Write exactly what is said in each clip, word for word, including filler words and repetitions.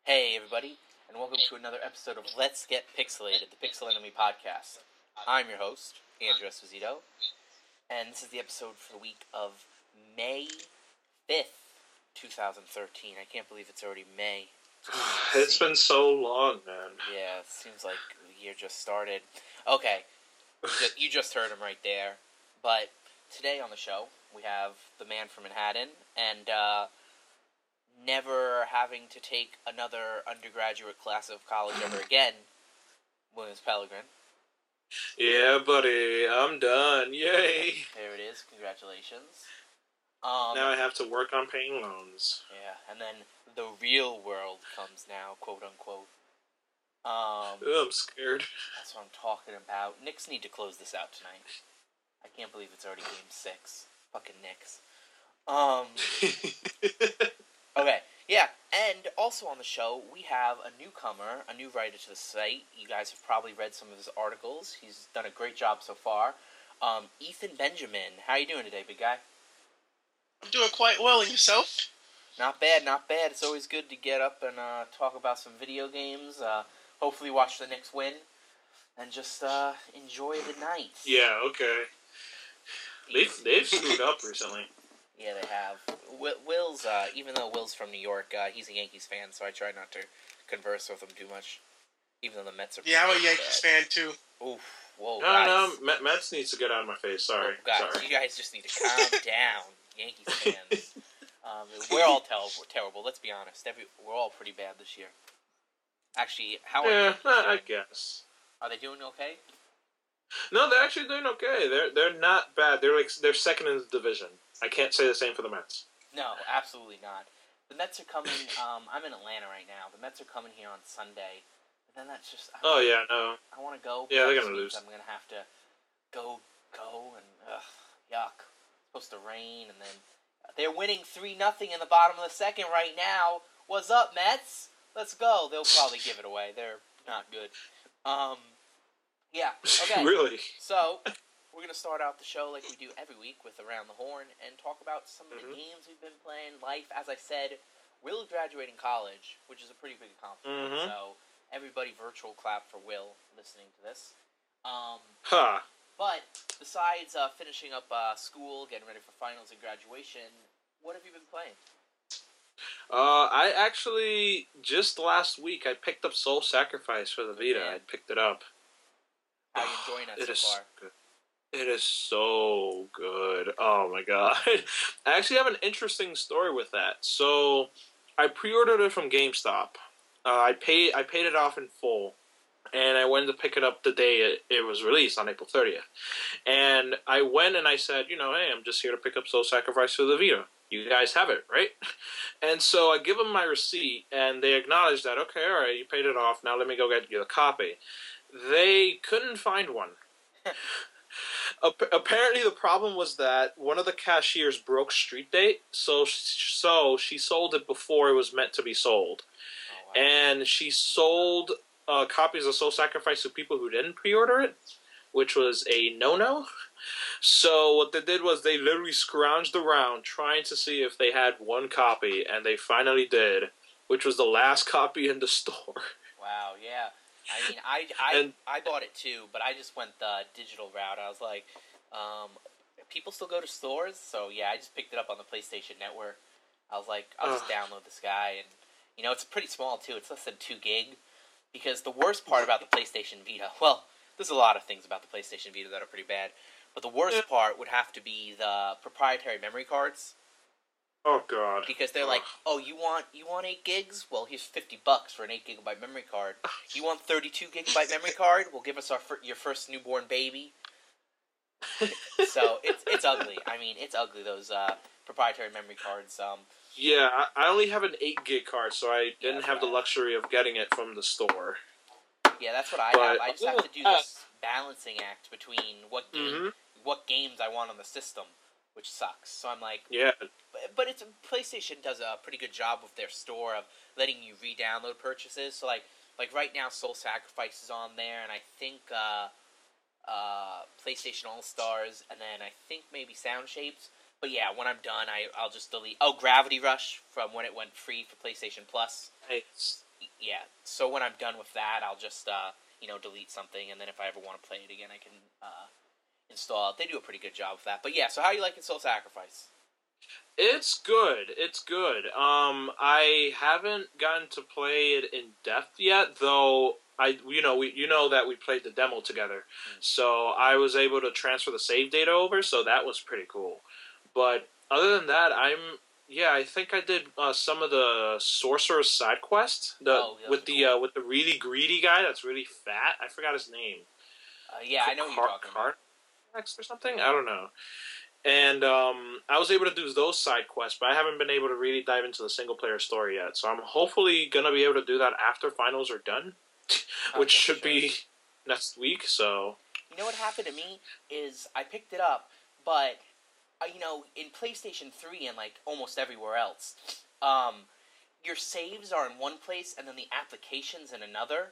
Hey everybody, and welcome to another episode of Let's Get Pixelated, the Pixel Enemy podcast. I'm your host, Andrew Esposito, and this is the episode for the week of May fifth, twenty thirteen. I can't believe it's already May. It's been so long, man. Yeah, it seems like the year just started. Okay, you just heard him right there. But today on the show, we have the man from Manhattan, and uh, never having to take another undergraduate class of college ever again, Williams Pellegrin. Yeah, buddy, I'm done. Yay! There it is. Congratulations. Um, now I have to work on paying loans. Yeah, and then the real world comes now, quote unquote. Um, Ugh, I'm scared. That's what I'm talking about. Knicks need to close this out tonight. I can't believe it's already game six. Fucking Knicks. Um. Okay, yeah, and also on the show, we have a newcomer, a new writer to the site. You guys have probably read some of his articles. He's done a great job so far. Um, Ethan Benjamin, how you doing today, big guy? I'm doing quite well, and yourself? Not bad, not bad. It's always good to get up and uh, talk about some video games, uh, hopefully watch the Knicks win, and just uh, enjoy the night. Yeah, okay. They've, they've screwed up recently. Yeah, they have. Will's, uh, even though Will's from New York, uh, he's a Yankees fan, so I try not to converse with him too much. Even though the Mets are. Yeah, I'm a Yankees bad. fan too. Oof, whoa, No, guys. no, Mets needs to get out of my face. Sorry, oh, guys, sorry. You guys just need to calm down, Yankees fans. Um, we're all terrible. Terrible. Let's be honest. Every we're all pretty bad this year. Actually, how are yeah, you? I guess. Are they doing okay? No, they're actually doing okay. They're they're not bad. They're like they're second in the division. I can't say the same for the Mets. No, absolutely not. The Mets are coming. Um, I'm in Atlanta right now. The Mets are coming here on Sunday. But then that's just. I oh wanna, yeah, no. I want to go. Yeah, they're gonna lose. I'm gonna have to go, go, and ugh, yuck. It's supposed to rain, and then they're winning three nothing in the bottom of the second right now. What's up, Mets? Let's go. They'll probably give it away. They're not good. Um, yeah. Okay. Really? So. We're going to start out the show like we do every week with Around the Horn and talk about some of the mm-hmm. games we've been playing, life. As I said, Will graduating college, which is a pretty big accomplishment. Mm-hmm. So everybody virtual clap for Will listening to this. Um, huh. But besides uh, finishing up uh, school, getting ready for finals and graduation, what have you been playing? Uh, I actually, just last week, I picked up Soul Sacrifice for the Vita. Yeah. I picked it up. How are you enjoying that it so far? Good. It is so good. Oh my god. I actually have an interesting story with that. So, I pre-ordered it from GameStop. Uh, I paid I paid it off in full. And I went to pick it up the day it, it was released, on April thirtieth. And I went and I said, you know, hey, I'm just here to pick up Soul Sacrifice for the Vita. You guys have it, right? And so I give them my receipt, and they acknowledge that, okay, all right, you paid it off, now let me go get you the copy. They couldn't find one. Apparently, the problem was that one of the cashiers broke street date, so so she sold it before it was meant to be sold. Oh, wow. And she sold uh, copies of Soul Sacrifice to people who didn't pre-order it, which was a no-no. So what they did was they literally scrounged around trying to see if they had one copy, and they finally did, which was the last copy in the store. Wow, yeah. I mean, I, I, and, I bought it too, but I just went the digital route. I was like, um, people still go to stores, so yeah, I just picked it up on the PlayStation Network. I was like, I'll just uh, download this guy, and, you know, it's pretty small too. It's less than two gig, because the worst part about the PlayStation Vita, well, there's a lot of things about the PlayStation Vita that are pretty bad, but the worst yeah. part would have to be the proprietary memory cards. Oh god! Because they're like, oh, you want you want eight gigs? Well, here's fifty bucks for an eight gigabyte memory card. You want thirty two gigabyte memory card? Well, give us our fir- your first newborn baby. So it's it's ugly. I mean, it's ugly. Those uh, proprietary memory cards. Um. Yeah, I only have an eight gig card, so I didn't yeah, have the right. luxury of getting it from the store. Yeah, that's what I but, have. I just have to do this balancing act between what game, mm-hmm. what games I want on the system, which sucks. So I'm like, yeah. But, but it's PlayStation does a pretty good job with their store of letting you re-download purchases. So like, like right now, Soul Sacrifice is on there, and I think uh, uh, PlayStation All Stars, and then I think maybe Sound Shapes. But yeah, when I'm done, I I'll just delete. Oh, Gravity Rush from when it went free for PlayStation Plus. Nice. yeah. So when I'm done with that, I'll just uh, you know delete something, and then if I ever want to play it again, I can uh, install it. They do a pretty good job with that. But yeah, so how you liking Soul Sacrifice? It's good. It's good. Um, I haven't gotten to play it in depth yet, though. I, you know, we, you know that we played the demo together, mm. so I was able to transfer the save data over, so that was pretty cool. But other than that, I'm, yeah, I think I did uh, some of the sorcerer's side quest, the oh, with the cool. uh, with the really greedy guy that's really fat. I forgot his name. Uh, yeah, I know who you're talking about. Or something. I don't know. And um, I was able to do those side quests, but I haven't been able to really dive into the single-player story yet. So I'm hopefully going to be able to do that after finals are done, which should sure. be next week. So you know what happened to me is I picked it up, but, uh, you know, in PlayStation three and, like, almost everywhere else, um, your saves are in one place and then the application's in another.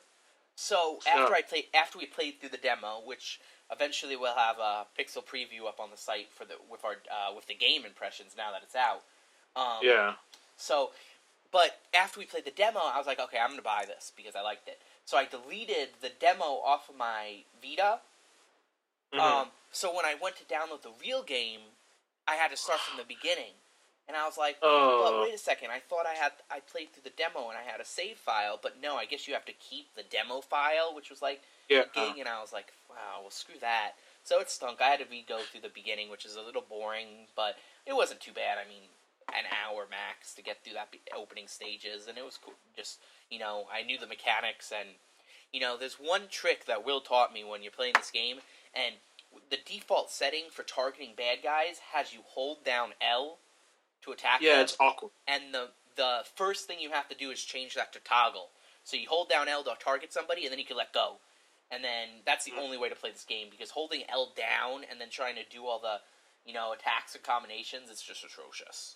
So after oh. I play, after we played through the demo, which... Eventually, we'll have a pixel preview up on the site for the with our uh, with the game impressions now that it's out. Um, yeah. So, but after we played the demo, I was like, okay, I'm gonna buy this because I liked it. So I deleted the demo off of my Vita. Mm-hmm. Um, so when I went to download the real game, I had to start from the beginning, and I was like, oh. but wait a second, I thought I had I played through the demo and I had a save file, but no, I guess you have to keep the demo file, which was like. Yeah. Gig, and I was like, wow, well, screw that. So it stunk. I had to re-go through the beginning, which is a little boring, but it wasn't too bad. I mean, an hour max to get through that opening stages, and it was cool. Just, you know, I knew the mechanics, and, you know, there's one trick that Will taught me when you're playing this game, and the default setting for targeting bad guys has you hold down L to attack yeah, them. Yeah, it's awkward. And the, the first thing you have to do is change that to toggle. So you hold down L to target somebody, and then you can let go. And then that's the mm-hmm. only way to play this game, because holding L down and then trying to do all the, you know, attacks and combinations, it's just atrocious.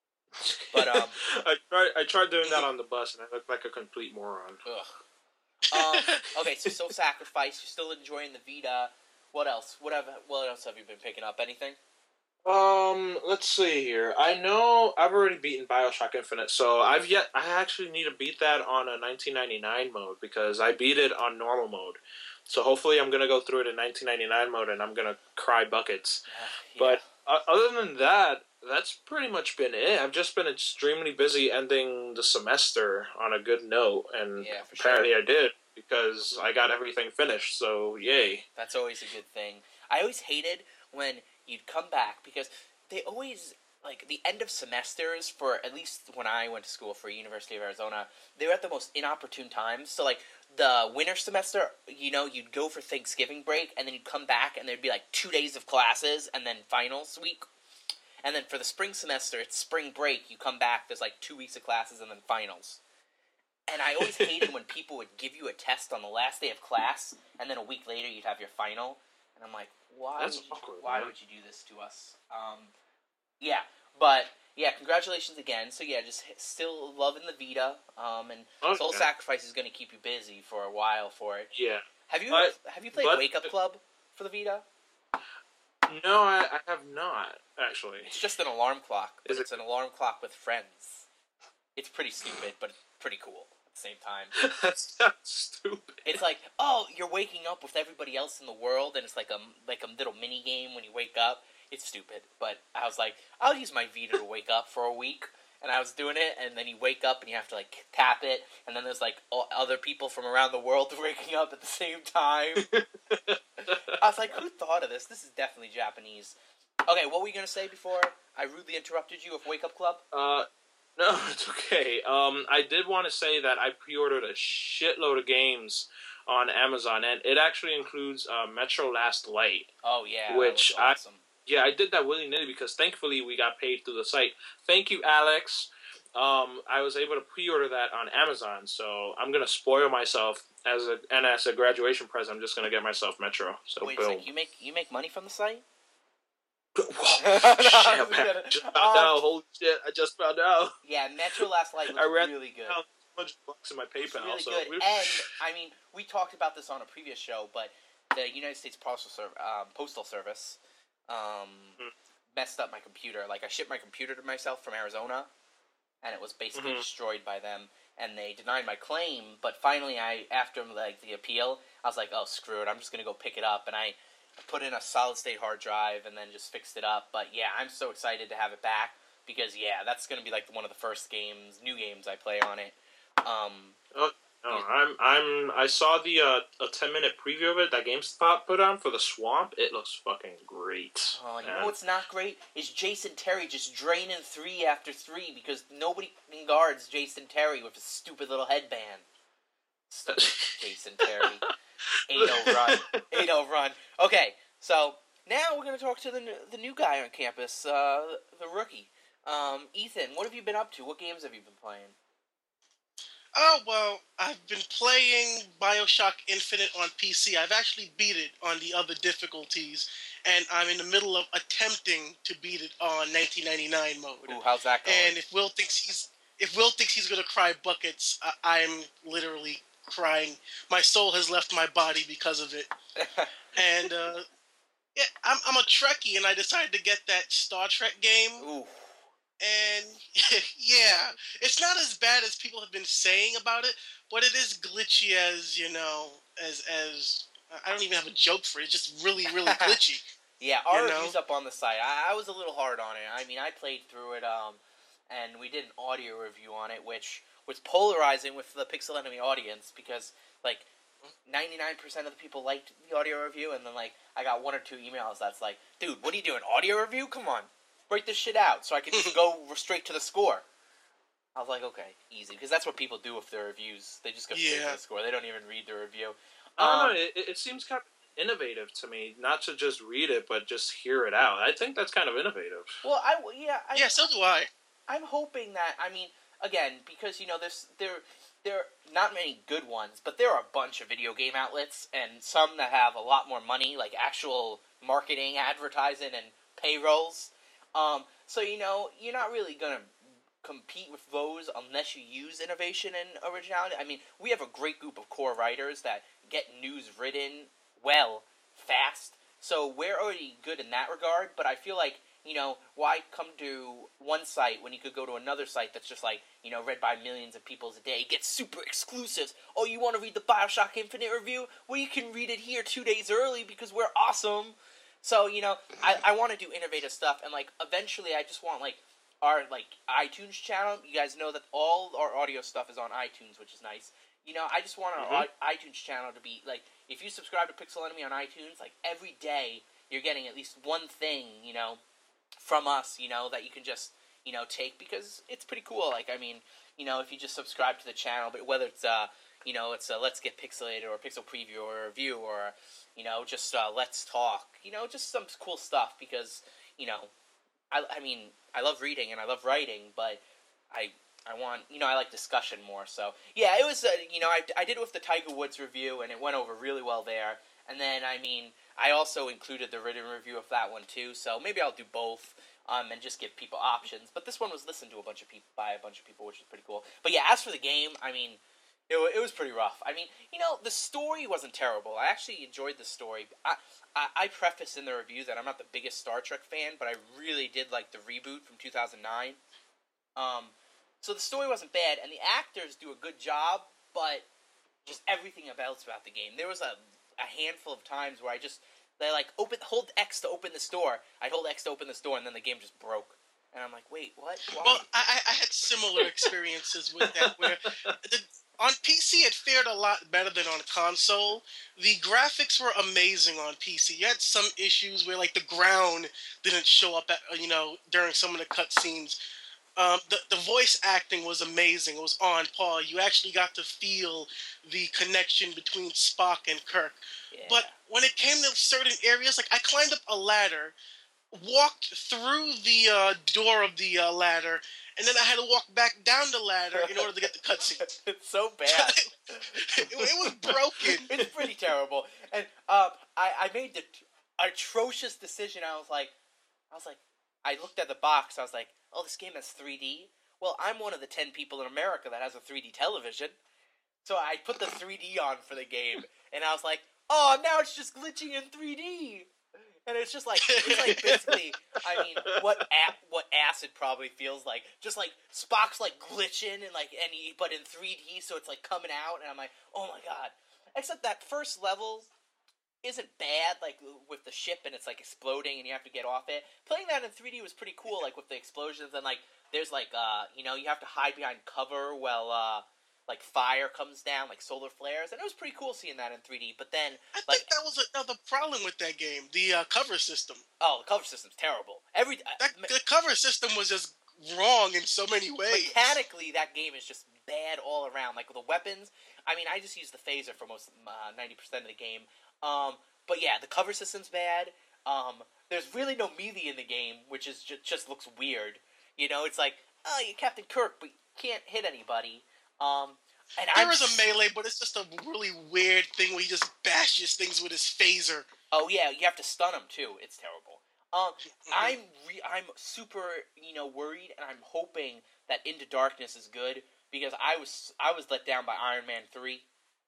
But um, I tried I tried doing that on the bus, and I looked like a complete moron. Ugh. Um, okay, so Soul Sacrifice, you're still enjoying the Vita. What else? What have What else have you been picking up? Anything? Um, let's see here. I know I've already beaten BioShock Infinite, so I've yet I actually need to beat that on a nineteen ninety-nine mode because I beat it on normal mode. So hopefully I'm gonna go through it in nineteen ninety-nine mode and I'm gonna cry buckets. Yeah. But uh, other than that, that's pretty much been it. I've just been extremely busy ending the semester on a good note, and yeah, apparently sure. I did because I got everything finished. So yay! That's always a good thing. I always hated when you'd come back because they always, like, the end of semesters, for at least when I went to school for University of Arizona, they were at the most inopportune times. So, like, the winter semester, you know, you'd go for Thanksgiving break, and then you'd come back, and there'd be, like, two days of classes, and then finals week. And then for the spring semester, it's spring break, you come back, there's, like, two weeks of classes, and then finals. And I always hated when people would give you a test on the last day of class, and then a week later you'd have your final. And I'm like, why, That's would, you, awkward, why man. would you do this to us? Um, yeah, but, yeah, congratulations again. So, yeah, just still loving the Vita, um, and okay. Soul Sacrifice is going to keep you busy for a while for it. Yeah. Have you but, have you played but, Wake Up Club for the Vita? No, I, I have not, actually. It's just an alarm clock, but is it's it... an alarm clock with friends. It's pretty stupid, but it's pretty cool at the same time. That sounds stupid. It's like, oh, you're waking up with everybody else in the world, and it's like a, like a little mini game when you wake up. It's stupid, but I was like, I'll use my Vita to wake up for a week, and I was doing it, and then you wake up, and you have to, like, tap it, and then there's, like, other people from around the world waking up at the same time. I was like, who thought of this? This is definitely Japanese. Okay, what were you going to say before I rudely interrupted you with Wake Up Club? Uh... No, it's okay. Um, I did want to say that I pre-ordered a shitload of games on Amazon, and it actually includes uh, Metro Last Light. Oh, yeah, which that was awesome. I, yeah, I did that willy-nilly because thankfully we got paid through the site. Thank you, Alex. Um, I was able to pre-order that on Amazon, so I'm going to spoil myself, as a, and as a graduation present, I'm just going to get myself Metro. So Wait boom. a second, you make, you make money from the site? Whoa, shit, man. I just found um, out. Holy shit, I just found out. Yeah, Metro Last Light was I ran really good. two hundred bucks in my PayPal. Really so good. And, I mean, we talked about this on a previous show, but the United States Postal, Serv- um, Postal Service um, hmm. messed up my computer. Like, I shipped my computer to myself from Arizona, and it was basically mm-hmm. destroyed by them. and they denied my claim. But finally, I after like the appeal, I was like, oh screw it, I'm just gonna go pick it up, and I put in a solid state hard drive and then just fixed it up. But yeah, I'm so excited to have it back because yeah, that's gonna be like one of the first games, new games I play on it. Um, oh, oh, I'm I'm I saw the uh, a ten minute preview of it that GameSpot put on for the Swamp. It looks fucking great. Oh, you man. know what's not great is Jason Terry just draining three after three because nobody guards Jason Terry with his stupid little headband. Stupid Jason Terry. eight oh run. eight oh run. Okay, so now we're going to talk to the the new guy on campus, uh, the rookie. Um, Ethan, what have you been up to? What games have you been playing? Oh, well, I've been playing Bioshock Infinite on P C. I've actually beat it on the other difficulties, and I'm in the middle of attempting to beat it on nineteen ninety-nine mode. Ooh, how's that going? And if Will thinks he's if Will thinks he's going to cry buckets, uh, I'm literally crying. My soul has left my body because of it. and uh, yeah, I'm, I'm a Trekkie, and I decided to get that Star Trek game. Ooh. And yeah, it's not as bad as people have been saying about it, but it is glitchy as, you know, as, as, I don't even have a joke for it. It's just really, really glitchy. Yeah, our you know? review's up on the site. I, I was a little hard on it. I mean, I played through it, um, and we did an audio review on it, which was polarizing with the Pixel Enemy audience, because, like, ninety-nine percent of the people liked the audio review, and then, like, I got one or two emails that's like, dude, what are you doing, audio review? Come on. Break this shit out so I can just go straight to the score. I was like, okay, easy. Because that's what people do with their reviews. They just go straight Yeah. to the score. They don't even read the review. I don't Um, know. It, it seems kind of innovative to me, not to just read it, but just hear it out. I think that's kind of innovative. well, I, yeah, I, Yeah, so do I. I'm hoping that, I mean, again, because, you know, there's, there, there are not many good ones, but there are a bunch of video game outlets, and some that have a lot more money, like actual marketing, advertising, and payrolls. Um, so, you know, you're not really going to compete with those unless you use innovation and originality. I mean, we have a great group of core writers that get news written well, fast, so we're already good in that regard, but I feel like, you know, why come to one site when you could go to another site that's just like, you know, read by millions of people a day, get super exclusives. Oh, you want to read the Bioshock Infinite review? Well, you can read it here two days early because we're awesome. So, you know, I, I want to do innovative stuff, and, like, eventually I just want, like, our, like, iTunes channel. You guys know that all our audio stuff is on iTunes, which is nice. You know, I just want our Mhm. i- iTunes channel to be, like, if you subscribe to Pixel Enemy on iTunes, like, every day you're getting at least one thing, you know, from us, you know, that you can just, you know, take, because it's pretty cool. Like, I mean, you know, if you just subscribe to the channel, but whether it's, uh, you know, it's a Let's Get Pixelated or a Pixel Preview or a review or, you know, just uh, Let's Talk, you know, just some cool stuff, because, you know, I, I mean, I love reading and I love writing, but I I want, you know, I like discussion more, so, yeah, it was, uh, you know, I, I did it with the Tiger Woods review, and it went over really well there, and then, I mean, I also included the written review of that one, too, so maybe I'll do both, um, and just give people options, but this one was listened to a bunch of people, by a bunch of people, which is pretty cool. But yeah, as for the game, I mean, It, it was pretty rough. I mean, you know, the story wasn't terrible. I actually enjoyed the story. I, I, I preface in the review that I'm not the biggest Star Trek fan, but I really did like the reboot from two thousand nine. Um, so the story wasn't bad, and the actors do a good job, but just everything else about the game. There was a, a handful of times where I just, they like, open hold X to open this door. I'd hold X to open this door, and then the game just broke. And I'm like, wait, what? Why? Well, I, I had similar experiences with that, where the, on P C it fared a lot better than on console. The graphics were amazing on P C. You had some issues where, like, the ground didn't show up, at, you know, during some of the cutscenes. Um, the, the voice acting was amazing. It was on par. You actually got to feel the connection between Spock and Kirk. Yeah. But when it came to certain areas, like, I climbed up a ladder, walked through the uh, door of the uh, ladder, and then I had to walk back down the ladder in order to get the cutscene. It's so bad. it, it was broken. It's pretty terrible. And um, I, I made the t- atrocious decision. I was like, I was like, I looked at the box. I was like, oh, this game has three D. Well, I'm one of the ten people in America that has a three D television. So I put the three D on for the game, and I was like, oh, now it's just glitching in three D. And it's just like it's like basically, I mean, what a- what acid probably feels like. Just like Spock's like glitching and like and he, but in three D, so it's like coming out, and I'm like, oh my god. Except that first level isn't bad, like with the ship and it's like exploding and you have to get off it. Playing that in three D was pretty cool, like with the explosions and like there's like uh you know you have to hide behind cover while uh like fire comes down, like solar flares, and it was pretty cool seeing that in three D. But then I like think that was another problem with that game, the uh, cover system. oh, the cover system's terrible. Every That, uh, the cover system was just wrong in so many ways. mechanically that game is just bad all around. Like with the weapons, I mean, I just use the phaser for most uh, ninety percent of the game. Um, but yeah, the cover system's bad. Um, there's really no melee in the game, which is just, just looks weird. You know, it's like, oh, you're Captain Kirk, but you can't hit anybody. Um, and there I'm, is a melee, but it's just a really weird thing where he just bashes things with his phaser. oh yeah, you have to stun him too. It's terrible. Um, I'm re- I'm super you know worried, and I'm hoping that Into Darkness is good because I was I was let down by Iron Man three.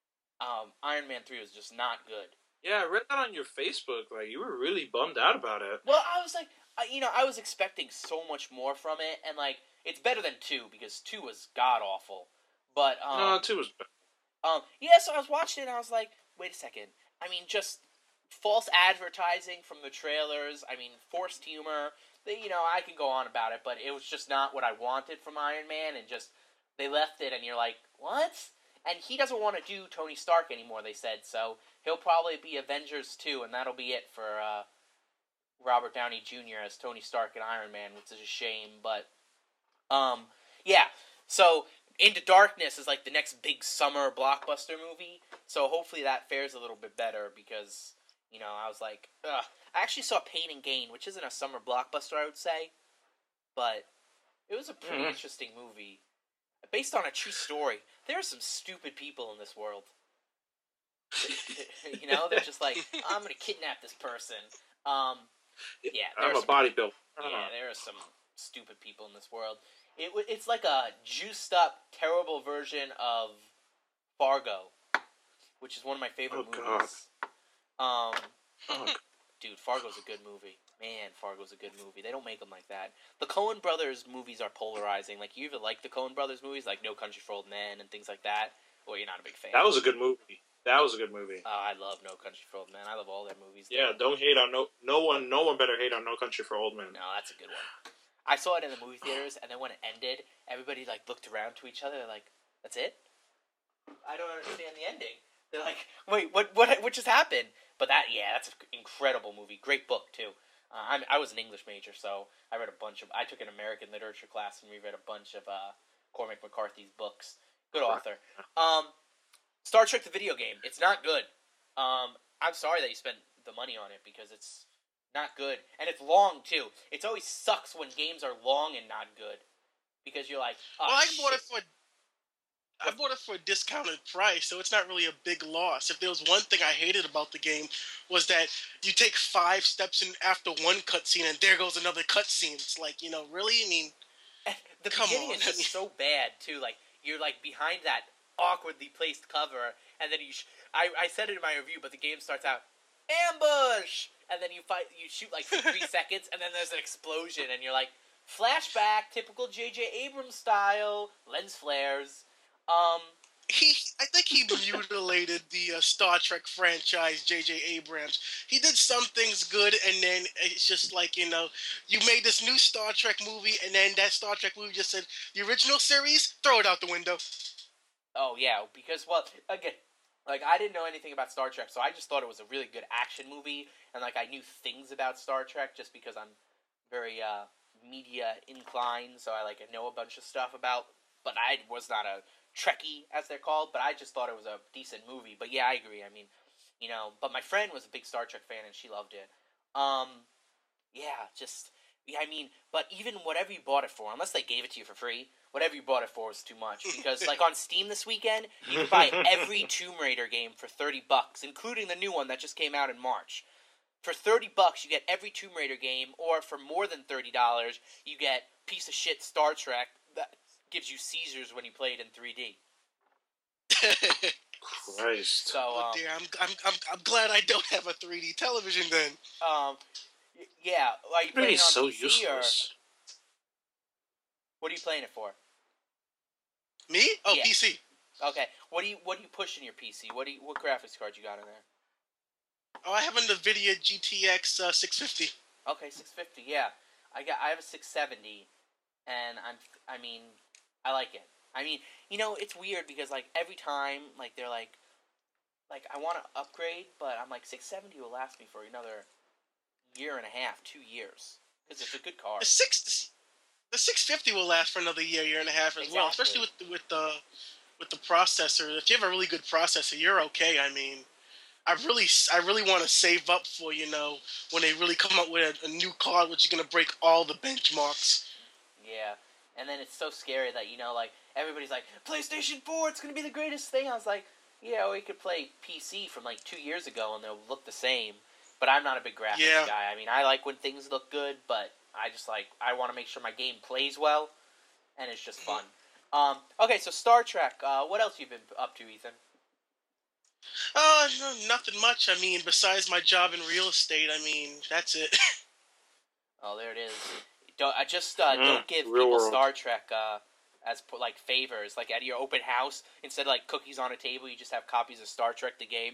Um, Iron Man three was just not good. Yeah, I read that on your Facebook. Like, you were really bummed out about it. Well, I was like, I, you know, I was expecting so much more from it, and like, it's better than two because two was god awful. But um, No, two was better. um, yeah. So I was watching it, and I was like, wait a second. I mean, just false advertising from the trailers. I mean, forced humor. They, you know, I can go on about it, but it was just not what I wanted from Iron Man, and just they left it, and you're like, what? And he doesn't want to do Tony Stark anymore, they said, so he'll probably be Avengers two, and that'll be it for uh, Robert Downey Junior as Tony Stark and Iron Man, which is a shame, but, um, yeah, so Into Darkness is like the next big summer blockbuster movie, so hopefully that fares a little bit better, because, you know, I was like, ugh. I actually saw Pain and Gain, which isn't a summer blockbuster, I would say, but it was a pretty mm-hmm. interesting movie. Based on a true story. There are some stupid people in this world. You know, they're just like, I'm going to kidnap this person. Um, yeah, I'm a some, bodybuilder. Yeah, there are some stupid people in this world. It It's like a juiced up, terrible version of Fargo, which is one of my favorite oh, movies. God. Um, oh, dude, Fargo's a good movie. Man, Fargo's a good movie. They don't make them like that. The Coen Brothers movies are polarizing. Like, you either like the Coen Brothers movies, like No Country for Old Men and things like that, or you're not a big fan. That was a good movie. That was a good movie. Uh, I love No Country for Old Men. I love all their movies. Yeah, don't hate on no no one. No one better hate on No Country for Old Men. No, that's a good one. I saw it in the movie theaters, and then when it ended, everybody like looked around to each other, like, "That's it? I don't understand the ending." They're like, "Wait, what? What? What just happened?" But that, yeah, that's an incredible movie. Great book too. Uh, I'm, I was an English major, so I read a bunch of. I took an American literature class, and we read a bunch of uh, Cormac McCarthy's books. Good author. Um, Star Trek: The Video Game. It's not good. Um, I'm sorry that you spent the money on it because it's not good, and it's long too. It always sucks when games are long and not good because you're like, oh, well, I shit. bought it for. I bought it for a discounted price, so it's not really a big loss. If there was one thing I hated about the game, was that you take five steps in after one cutscene, and there goes another cutscene. It's like, you know, really? I mean, the come beginning on. is just so bad too. Like, you're like behind that awkwardly placed cover, and then you. Sh- I I said it in my review, but the game starts out ambush, and then you fight. You shoot like for three seconds, and then there's an explosion, and you're like flashback, typical J J Abrams style, lens flares. Um, he, I think he mutilated the uh, Star Trek franchise, J J Abrams. He did some things good, and then it's just like, you know, you made this new Star Trek movie, and then that Star Trek movie just said, the original series, throw it out the window. Oh, yeah, because, well, again, like, I didn't know anything about Star Trek, so I just thought it was a really good action movie, and, like, I knew things about Star Trek just because I'm very, uh, media inclined, so I, like, I know a bunch of stuff about, but I was not a Trekkie, as they're called, but I just thought it was a decent movie. But yeah, I agree. I mean, you know, but my friend was a big Star Trek fan, and she loved it. Um, yeah, just, yeah, I mean, but even whatever you bought it for, unless they gave it to you for free, whatever you bought it for was too much. Because, like, on Steam this weekend, you can buy every Tomb Raider game for thirty bucks, including the new one that just came out in March. For thirty bucks, you get every Tomb Raider game, or for more than thirty dollars, you get piece of shit Star Trek that gives you seizures when you play it in three D. Christ. So, Oh um, dear, I'm, I'm I'm I'm glad I don't have a three D television then. um, y- yeah, are you Really playing on so P C useless. or what are you playing it for? Me? Oh, Yeah. P C. Okay, what do you what do you push in your P C? What do you what graphics card you got in there? Oh, I have a NVIDIA G T X uh, six fifty. Okay, six fifty. Yeah, I got I have a six seventy, and I'm I mean, I like it. I mean, you know, it's weird because like every time like they're like like I want to upgrade, but I'm like six seventy will last me for another year and a half, two years because it's a good card. The six the six fifty will last for another year, year and a half as well, Exactly. especially with the, with the with the processor. If you have a really good processor, you're okay. I mean, I really I really want to save up for, you know, when they really come up with a, a new card which is gonna break all the benchmarks. Yeah, and then it's so scary that you know like everybody's like PlayStation four, it's gonna be the greatest thing. I was like, yeah, we could play P C from like two years ago and they'll look the same. But I'm not a big graphics Yeah. guy. I mean, I like when things look good, but I just like I want to make sure my game plays well, and it's just fun. Um, okay, so Star Trek. Uh, what else you been up to, Ethan? Uh, no, nothing much. I mean, besides my job in real estate, I mean, that's it. Oh, there it is. Don't I just uh, Mm, don't give real people world. Star Trek uh, as like favors. Like at your open house, instead of like cookies on a table, you just have copies of Star Trek the game.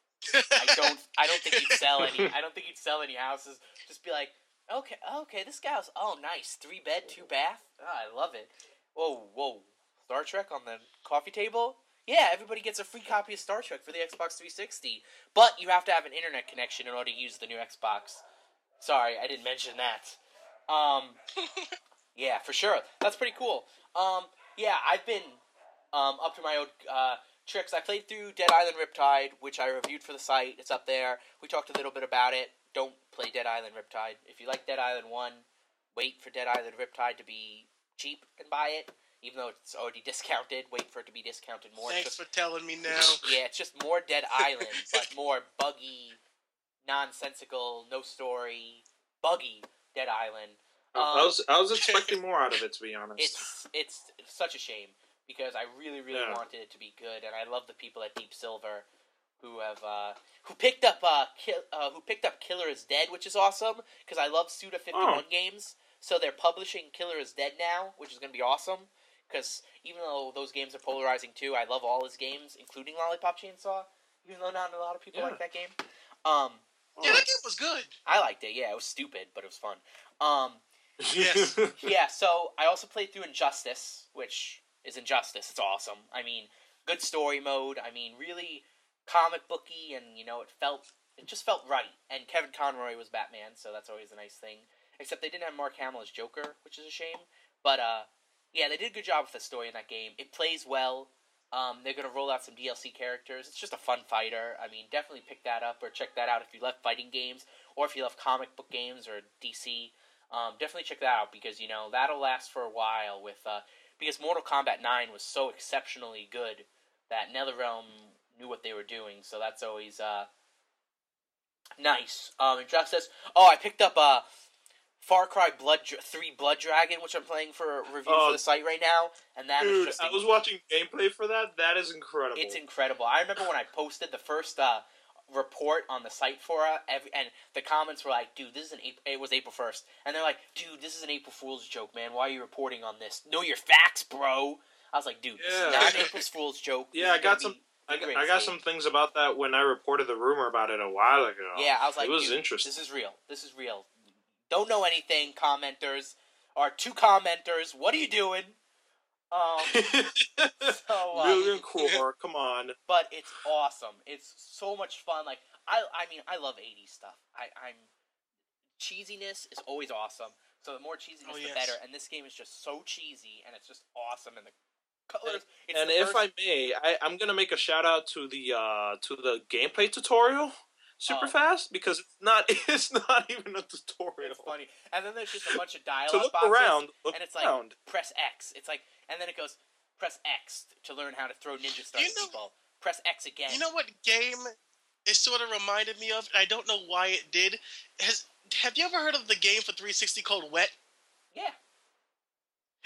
I don't. I don't think you'd sell any. I don't think you'd sell any houses. Just be like, okay, okay, this guy's oh nice, three bed, two bath. Oh, I love it. Whoa, whoa, Star Trek on the coffee table. Yeah, everybody gets a free copy of Star Trek for the Xbox three sixty, but you have to have an internet connection in order to use the new Xbox. Sorry, I didn't mention that. Um, yeah, for sure. That's pretty cool. Um, yeah, I've been um, up to my own uh, tricks. I played through Dead Island Riptide, which I reviewed for the site. It's up there. We talked a little bit about it. Don't play Dead Island Riptide. If you like Dead Island one, wait for Dead Island Riptide to be cheap and buy it. Even though it's already discounted, wait for it to be discounted more. Thanks It's just, for telling me now. yeah, it's just more Dead Island, but more buggy, nonsensical, no story, buggy Dead Island. I- Um, I was I was expecting more out of it, to be honest. it's it's such a shame because I really really Yeah. wanted it to be good, and I love the people at Deep Silver who have uh, who picked up uh, Ki- uh who picked up Killer is Dead, which is awesome because I love Suda fifty-one Oh. games, so they're publishing Killer is Dead now, which is going to be awesome. Because even though those games are polarizing too, I love all his games, including Lollipop Chainsaw. Even though not a lot of people Yeah. like that game. Um, Yeah, that game was good. I liked it. Yeah, it was stupid, but it was fun. Um, Yes. yeah, so I also played through Injustice, which is Injustice. It's awesome. I mean, good story mode. I mean, really comic booky, and you know, it felt it just felt right. And Kevin Conroy was Batman, so that's always a nice thing. Except they didn't have Mark Hamill as Joker, which is a shame. But uh, yeah, they did a good job with the story in that game. It plays well. Um, they're gonna roll out some D L C characters. It's just a fun fighter. I mean, definitely pick that up or check that out if you love fighting games or if you love comic book games or D C. Um, definitely check that out because you know that'll last for a while. With uh, because Mortal Kombat nine was so exceptionally good that NetherRealm knew what they were doing. So that's always uh, nice. Um, Injustice. Oh, I picked up uh, Far Cry Blood three Blood Dragon, which I'm playing for a review Oh, for the site right now, and that is Dude, just I was watching gameplay for that. That is incredible. it's incredible. I remember when I posted the first uh, report on the site for it, every, and the comments were like, "Dude, this is an April, it was April first," and they're like, "Dude, this is an April Fool's joke, man. Why are you reporting on this? Know your facts, bro." I was like, "Dude, this Yeah. is not an April Fool's joke." Yeah, This I is got gonna some- be I the got, I greatest got game." some things about that when I reported the rumor about it a while ago. Yeah, I was like, it was "Dude, interesting. this is real. This is real. Don't know anything, commenters or two commenters. What are you doing?" Um, so, um, Million core, come on. but it's awesome. It's so much fun. Like I, I mean, I love eighties stuff. I, I'm cheesiness is always awesome. So the more cheesiness, Oh, the yes. better. And this game is just so cheesy, and it's just awesome. And the colors. It's And the if first, I may, I, I'm gonna make a shout out to the uh, to the gameplay tutorial super Oh. fast because it's not it's not even a tutorial. it's funny. And then there's just a bunch of To dialogue look boxes, around, look and it's like around. press X. It's like, and then it goes press X to learn how to throw ninja stars You at know- people. Press X again. You know what game it sort of reminded me of? I don't know why it did. Has Have you ever heard of the game for three sixty called Wet? Yeah.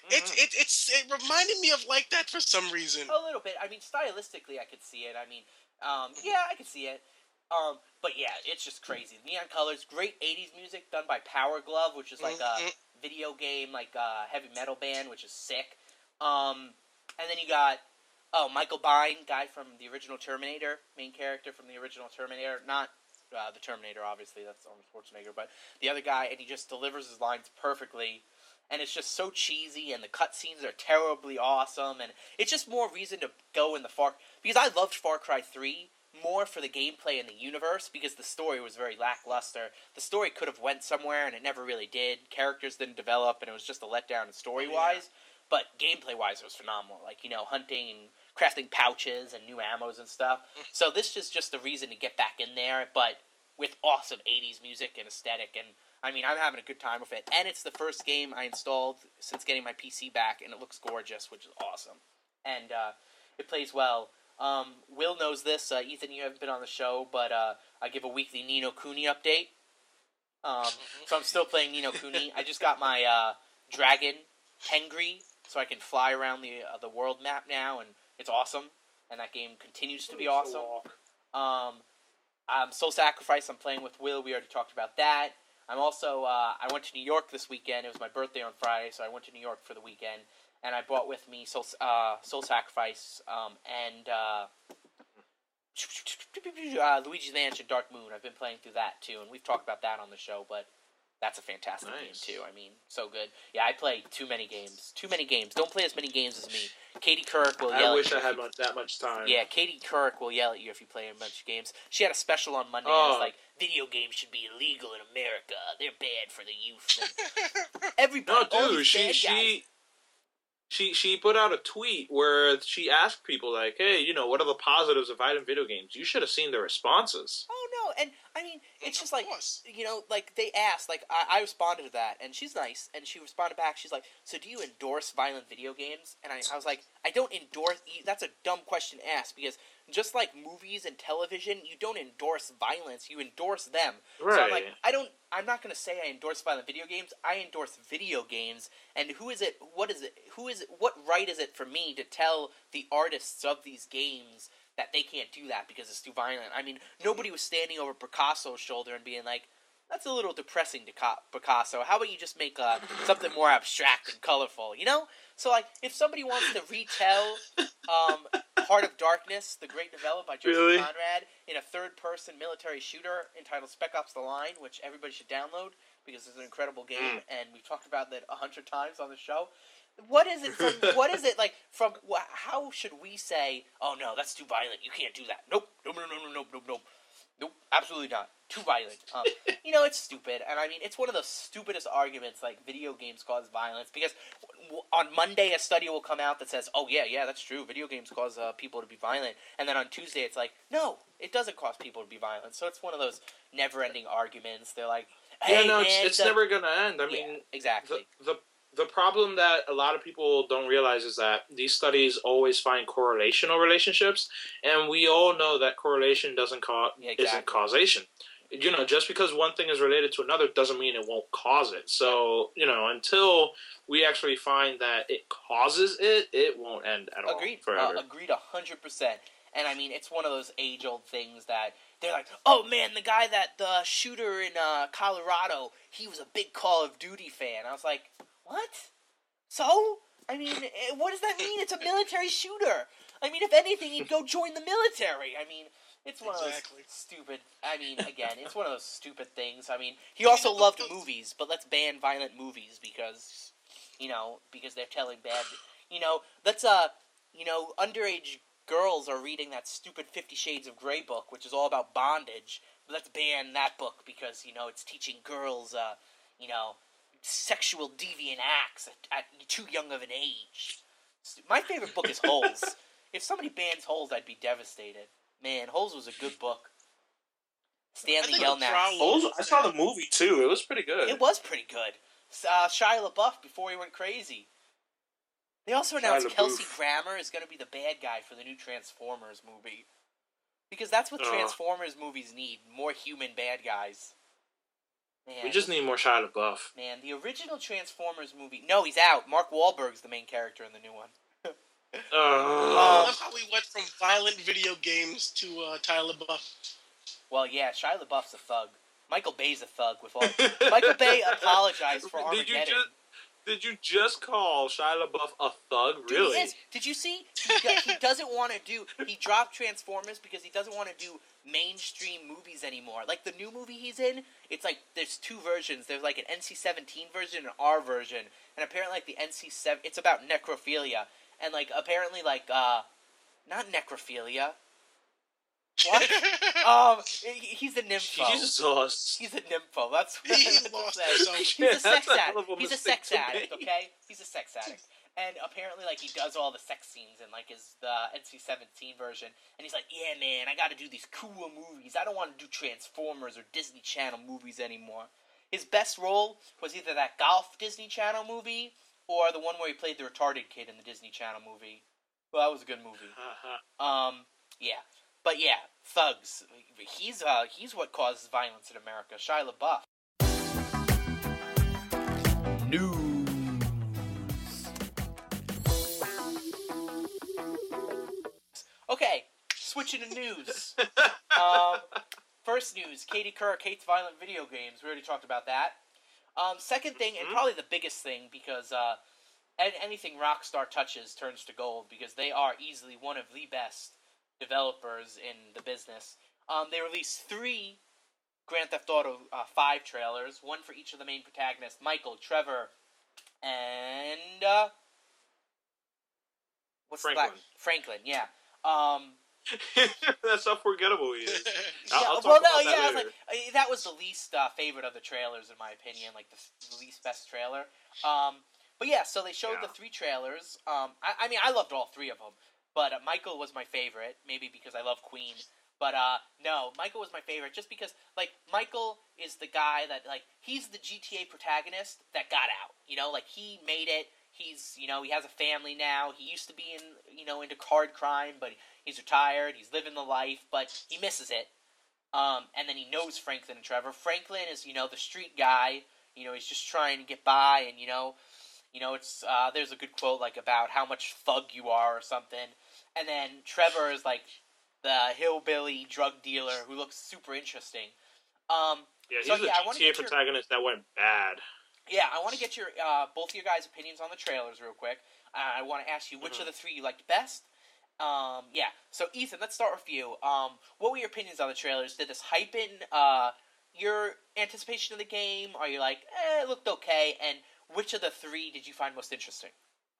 It, it it's it reminded me of like that for some reason. A little bit. I mean, stylistically, I could see it. I mean, um, yeah, I could see it. Um, but yeah, it's just crazy. Neon colors, great eighties music done by Power Glove, which is like Mhm. a video game, like a heavy metal band, which is sick. Um, and then you got oh Michael Biehn, guy from the original Terminator, main character from the original Terminator, not uh, the Terminator, obviously that's Arnold Schwarzenegger, but the other guy, and he just delivers his lines perfectly. And it's just so cheesy, and the cutscenes are terribly awesome, and it's just more reason to go in the Far... Because I loved Far Cry three more for the gameplay and the universe, because the story was very lackluster. The story could have went somewhere, and it never really did. Characters didn't develop, and it was just a letdown story-wise. Yeah. But gameplay-wise, it was phenomenal. Like, you know, hunting and crafting pouches and new ammos and stuff. So this is just a reason to get back in there, but with awesome eighties music and aesthetic, and I mean, I'm having a good time with it. And it's the first game I installed since getting my P C back, and it looks gorgeous, which is awesome. And uh, it plays well. Um, Will knows this. Uh, Ethan, you haven't been on the show, but uh, I give a weekly Ni no Kuni update. Um, so I'm still playing Ni no Kuni. I just got my uh, dragon, Tengri, so I can fly around the uh, the world map now, and it's awesome. And that game continues to be awesome. Um, um, Soul Sacrifice, I'm playing with Will. We already talked about that. I'm also, uh, I went to New York this weekend. It was my birthday on Friday, so I went to New York for the weekend. And I brought with me Soul, uh, Soul Sacrifice um, and uh, uh, Luigi's Mansion Dark Moon. I've been playing through that, too. And we've talked about that on the show, but that's a fantastic nice. game, too. I mean, so good. Yeah, I play too many games. Too many games. Don't play as many games as me. Katie Couric will yell I wish at you. I had much, that much time. Yeah, Katie Couric will yell at you if you play a bunch of games. She had a special on Monday, oh. and it's like, video games should be illegal in America. They're bad for the youth. And everybody, no, all dude, these she bad she guys. she she put out a tweet where she asked people like, "Hey, you know, what are the positives of violent video games?" You should have seen the responses. Oh no, and I mean, it's just Of like course. you know, like they asked, like I, I responded to that, and she's nice, and she responded back. She's like, "So do you endorse violent video games?" And I, I was like, "I don't endorse." That's a dumb question to ask because just like movies and television, you don't endorse violence; you endorse them. Right. So I'm like, I don't. I'm not going to say I endorse violent video games. I endorse video games, and who is it? What is it? Who is it? What right is it for me to tell the artists of these games that they can't do that because it's too violent? I mean, nobody was standing over Picasso's shoulder and being like, "That's a little depressing, Picasso. How about you just make uh, something more abstract and colorful?" You know. So like, if somebody wants to retell um, Heart of Darkness, the great novella by Joseph Really? Conrad, in a third-person military shooter entitled Spec Ops: The Line, which everybody should download because it's an incredible game, Mm. and we've talked about that a hundred times on the show. What is it from? What is it like from? wh- How should we say? Oh no, that's too violent. You can't do that. Nope. Nope. No. No. No. Nope. Nope. Nope. Nope. Absolutely not. Too violent. Um, you know, it's stupid, and I mean, it's one of the stupidest arguments. Like video games cause violence because w- on Monday a study will come out that says, "Oh yeah, yeah, that's true. Video games cause uh, people to be violent," and then on Tuesday it's like, "No, it doesn't cause people to be violent." So it's one of those never-ending arguments. They're like, "Hey, yeah, no, man, it's, it's the-" never gonna end. I Yeah, mean, exactly. the, the the problem that a lot of people don't realize is that these studies always find correlational relationships, and we all know that correlation doesn't cause Yeah, exactly. isn't causation. You know, just because one thing is related to another doesn't mean it won't cause it. So, you know, until we actually find that it causes it, it won't end at all. Agreed. Forever. Uh, agreed a hundred percent. And I mean, it's one of those age-old things that they're like, "Oh man, the guy that the shooter in uh, Colorado, he was a big Call of Duty fan." I was like, "What? So? I mean, eh, what does that mean? It's a military shooter. I mean, if anything, he'd go join the military. I mean, it's one Exactly. of those stupid. I mean, again, it's one of those stupid things. I mean, he also loved movies, but let's ban violent movies because, you know, because they're telling bad. You know, let's uh, you know, underage girls are reading that stupid Fifty Shades of Grey book, which is all about bondage. Let's ban that book because, you know, it's teaching girls, uh, you know, sexual deviant acts at, at too young of an age. My favorite book is Holes. If somebody bans Holes, I'd be devastated. Man, Holes was a good book. Stanley think Yelnats. Prowl- Oh, I saw the movie too. It was pretty good. It was pretty good. Uh, Shia LaBeouf before he went crazy. They also announced Shia Kelsey LaBeouf. Grammer is going to be the bad guy for the new Transformers movie. Because that's what Ugh. Transformers movies need. More human bad guys. Man, we just need more Shia LaBeouf. Man, the original Transformers movie. No, he's out. Mark Wahlberg's the main character in the new one. Uh, I love how we went from violent video games to uh, Tyler Buff. Well, yeah, Shia LaBeouf's a thug. Michael Bay's a thug. With all Michael Bay apologized for Armageddon. Did you just, did you just call Shia LaBeouf a thug? Really? Dude, he is. Did you see? He, do, he doesn't want to do. He dropped Transformers because he doesn't want to do mainstream movies anymore. Like the new movie he's in, it's like there's two versions. There's like an N C seventeen version and an R version, and apparently like the N C seven, it's about necrophilia, and like apparently like uh, not necrophilia. What? um, he- he's a nympho. Jesus. He's a nympho. That's what He I lost said. himself. He's Yeah, a sex that's a hell addict. of a He's a mistake sex to addict. make. Okay, he's a sex addict. And apparently, like he does all the sex scenes in like his the N C seventeen version. And he's like, "Yeah, man, I got to do these cool movies. I don't want to do Transformers or Disney Channel movies anymore." His best role was either that golf Disney Channel movie or the one where he played the retarded kid in the Disney Channel movie. Well, that was a good movie. Um, yeah. But yeah, thugs. He's uh he's what causes violence in America. Shia LaBeouf. News. Okay, switching to news. um, first news: Katie Couric hates violent video games. We already talked about that. Um, second thing, and probably the biggest thing, because uh, anything Rockstar touches turns to gold, because they are easily one of the best developers in the business. Um, they released three Grand Theft Auto uh, five trailers, one for each of the main protagonists, Michael, Trevor, and uh, what's Franklin. the black Franklin? Yeah. Um, That's how forgettable he is. I'll, yeah, I'll talk well, about no, that yeah, I was later. like, uh, that was the least uh, favorite of the trailers, in my opinion, like the, the least best trailer. Um, but yeah, so they showed Yeah. the three trailers. Um, I, I mean, I loved all three of them. But uh, Michael was my favorite, maybe because I love Queen. But uh, no, Michael was my favorite just because, like, Michael is the guy that, like, he's the G T A protagonist that got out. You know, like, he made it. He's, you know, he has a family now. He used to be in, you know, into card crime, but he's retired. He's living the life, but he misses it. Um, and then he knows Franklin and Trevor. Franklin is, you know, the street guy. You know, he's just trying to get by, and, you know, you know, it's, uh, there's a good quote, like, about how much thug you are or something. And then Trevor is, like, the hillbilly drug dealer who looks super interesting. Um, Yeah, he's so, the yeah, I wanna G T A get your- protagonist that went bad. Yeah, I want to get your uh, both of your guys' opinions on the trailers real quick. Uh, I want to ask you which Mhm. of the three you liked best. Um, yeah, so Ethan, let's start with you. Um, what were your opinions on the trailers? Did this hype in uh, your anticipation of the game? Are you like, eh, it looked okay? And which of the three did you find most interesting?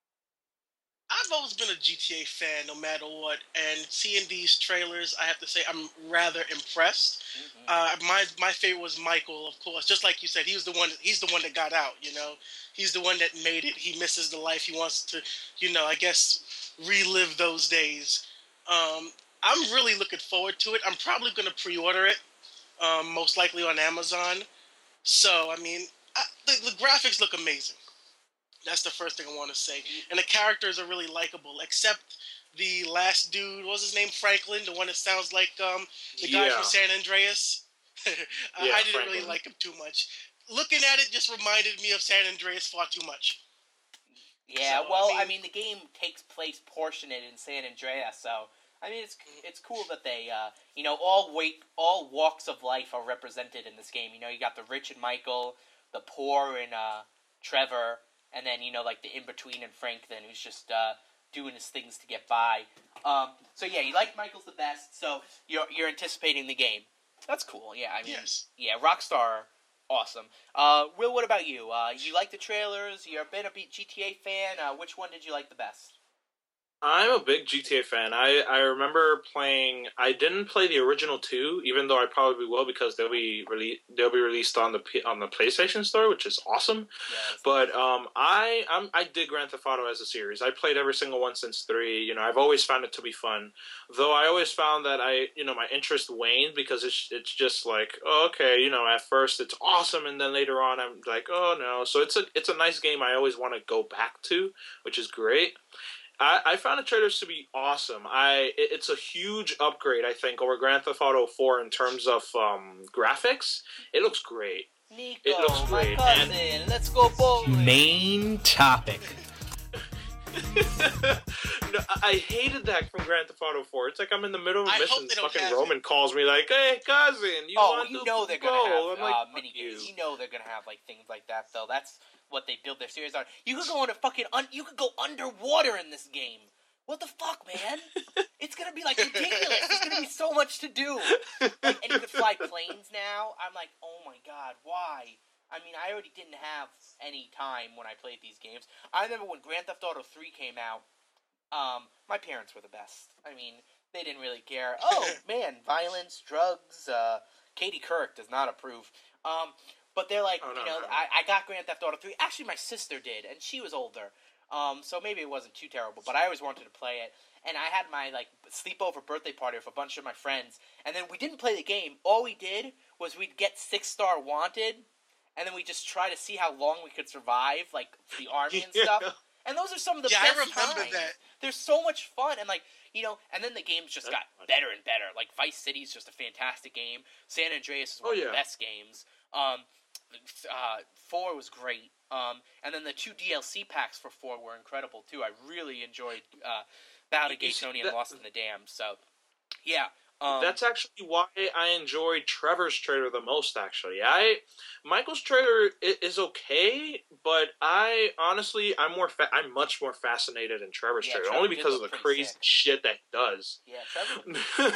I've always been a G T A fan, no matter what, and seeing these trailers, I have to say I'm rather impressed. Mm-hmm. Uh, my my favorite was Michael, of course. Just like you said, he was the one. He's the one that got out. You know, he's the one that made it. He misses the life. He wants to, you know, I guess relive those days. Um, I'm really looking forward to it. I'm probably going to pre-order it, um, most likely on Amazon. So I mean, I, the, the graphics look amazing. That's the first thing I want to say. And the characters are really likable, except the last dude. What was his name? Franklin, the one that sounds like um, the guy Yeah. from San Andreas. I, Yeah, I didn't Franklin. really like him too much. Looking at it just reminded me of San Andreas far too much. Yeah, So, I well, I mean- mean, the game takes place portionate in San Andreas, so I mean, it's it's cool that they, uh, you know, all wake, all walks of life are represented in this game. You know, you got the rich in Michael, the poor in uh, Trevor, and then you know, like the in between in Franklin, who's just uh, doing his things to get by. Um, so yeah, you like Michael's the best, so you're you're anticipating the game. That's cool. Yeah, I mean, Yes. yeah, Rockstar. Awesome. Uh, Will, what about you? Uh, you like the trailers? You've been a G T A fan. Uh, which one did you like the best? I'm a big G T A fan. I, I remember playing. I didn't play the original two, even though I probably will because they'll be rele- they'll be released on the P- on the PlayStation Store, which is awesome. Yes. But um, I I'm, I dig Grand Theft Auto as a series. I played every single one since three. You know, I've always found it to be fun. Though I always found that I you know my interest waned because it's it's just like oh, okay, you know, at first it's awesome, and then later on I'm like oh no. So it's a it's a nice game. I always want to go back to, which is great. I, I found the trailers to be awesome. I it, it's a huge upgrade, I think, over Grand Theft Auto four in terms of um, graphics. It looks great. Nico, It looks my great, cousin, and- let's go bowling. Main topic. No, I I hated that from Grand Theft Auto four. It's like I'm in the middle of a I hope mission. they don't Fucking have Roman calls me like, "Hey, cousin, you oh, want you to know they're go?" gonna have I'm like, uh, "Fuck mini games. you." You know they're gonna have like things like that, though. That's what they build their series on. You could go on a fucking un- you could go underwater in this game. What the fuck, man? It's gonna be like ridiculous. There's gonna be so much to do. Like, and you could fly planes now. I'm like, oh my god, why? I mean, I already didn't have any time when I played these games. I remember when Grand Theft Auto three came out. Um, my parents were the best. I mean, they didn't really care. Oh man, violence, drugs. Uh, Katie Couric does not approve. Um, but they're like, Oh, no, you know, no, no. I, I got Grand Theft Auto three. Actually, my sister did, and she was older. Um, so maybe it wasn't too terrible. But I always wanted to play it, and I had my like sleepover birthday party with a bunch of my friends, and then we didn't play the game. All we did was we'd get six star wanted, and then we just try to see how long we could survive, like for the army and stuff. Yeah. And those are some of the Yeah, I best remember times. that. They're so much fun, and like you know, and then the games just That's got fun. better and better. Like Vice City is just a fantastic game. San Andreas is one Oh, of yeah. the best games. Um, uh, four was great. Um, and then the two D L C packs for four were incredible too. I really enjoyed uh, Battle of You see, Gaytonian that- Lost in the Dam. So, yeah. Um, That's actually why I enjoyed Trevor's trailer the most. Actually, I Michael's trailer i- is okay, but I honestly I'm more fa- I'm much more fascinated in Trevor's Yeah, trailer Trevor only did because of the look pretty crazy sick. shit that he does. yeah, Trevor.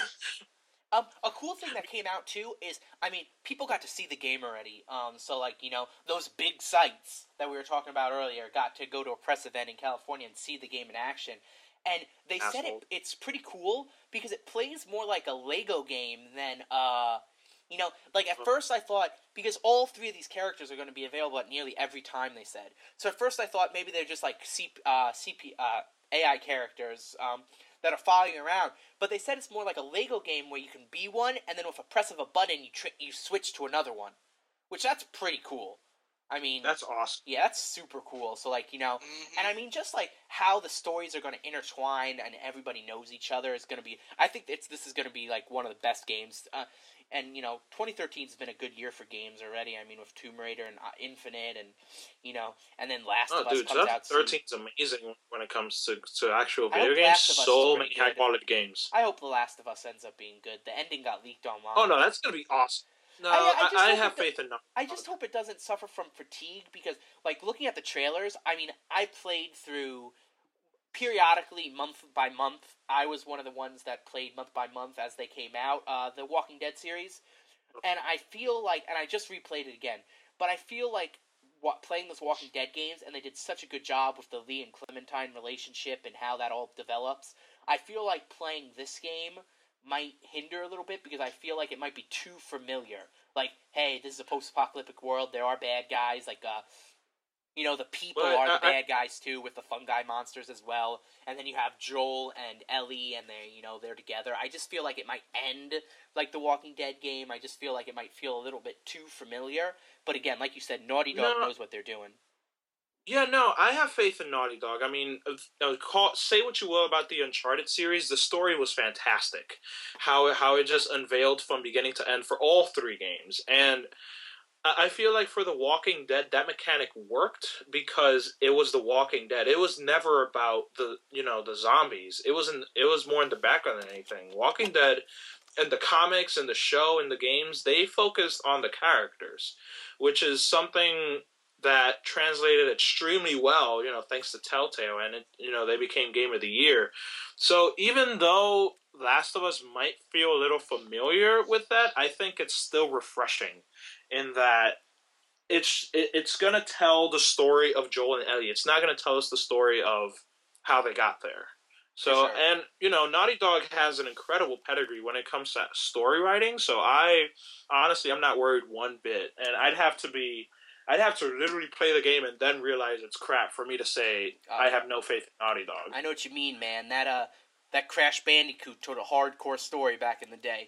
Um, a cool thing that came out too is, I mean, people got to see the game already. Um, so like you know those big sites that we were talking about earlier got to go to a press event in California and see the game in action, and they said Asshole. it. It's pretty cool because it plays more like a Lego game than uh, you know, like at first I thought because all three of these characters are going to be available at nearly every time they said. So at first I thought maybe they're just like C uh, C P uh, A I characters. Um, that are following you around, but they said it's more like a Lego game where you can be one, and then with a press of a button, you tr- you switch to another one, which that's pretty cool. I mean, That's awesome. yeah, that's super cool. So like you know, Mhm. and I mean just like how the stories are going to intertwine and everybody knows each other is going to be. I think it's this is going to be like one of the best games. Uh, and you know, twenty thirteen has been a good year for games already. I mean, with Tomb Raider and uh, Infinite, and you know, and then Last Oh, of Us dude, comes out soon. thirteen is amazing when it comes to, to actual I video hope games. Last of Us is So pretty many high good. quality games. I hope The Last of Us ends up being good. The ending got leaked online. Oh no, that's gonna be awesome. No, I- I I, just I, hope have it do- faith in Naughty I Dog. just hope it doesn't suffer from fatigue because, like, looking at the trailers, I mean, I played through periodically, month by month. I was one of the ones that played month by month as they came out, uh, the Walking Dead series. And I feel like, and I just replayed it again, but I feel like what, playing those Walking Dead games, and they did such a good job with the Lee and Clementine relationship and how that all develops. I feel like playing this game might hinder a little bit because I feel like it might be too familiar. Like, hey, this is a post-apocalyptic world. There are bad guys. Like, uh, you know, the people But are the I- I- bad guys too, with the fungi monsters as well. And then you have Joel and Ellie, and they, you know, they're together. I just feel like it might end like the Walking Dead game. I just feel like it might feel a little bit too familiar. But again, like you said, Naughty Dog No. knows what they're doing. Yeah, no, I have faith in Naughty Dog. I mean, uh, call, say what you will about the Uncharted series, the story was fantastic. How how it just unveiled from beginning to end for all three games, and I I feel like for The Walking Dead, that mechanic worked because it was The Walking Dead. It was never about the you know the zombies. It wasn't. It was more in the background than anything. Walking Dead, and the comics and the show and the games, they focused on the characters, which is something that translated extremely well, you know, thanks to Telltale, and it, you know, they became Game of the Year. So even though Last of Us might feel a little familiar with that, I think it's still refreshing in that it's it, it's gonna tell the story of Joel and Ellie. It's not gonna tell us the story of how they got there. So, For sure. and you know, Naughty Dog has an incredible pedigree when it comes to story writing. So I honestly, I'm not worried one bit, and I'd have to be. I'd have to literally play the game and then realize it's crap for me to say Uh, I have no faith in Naughty Dog. I know what you mean, man. That uh, that Crash Bandicoot told a hardcore story back in the day.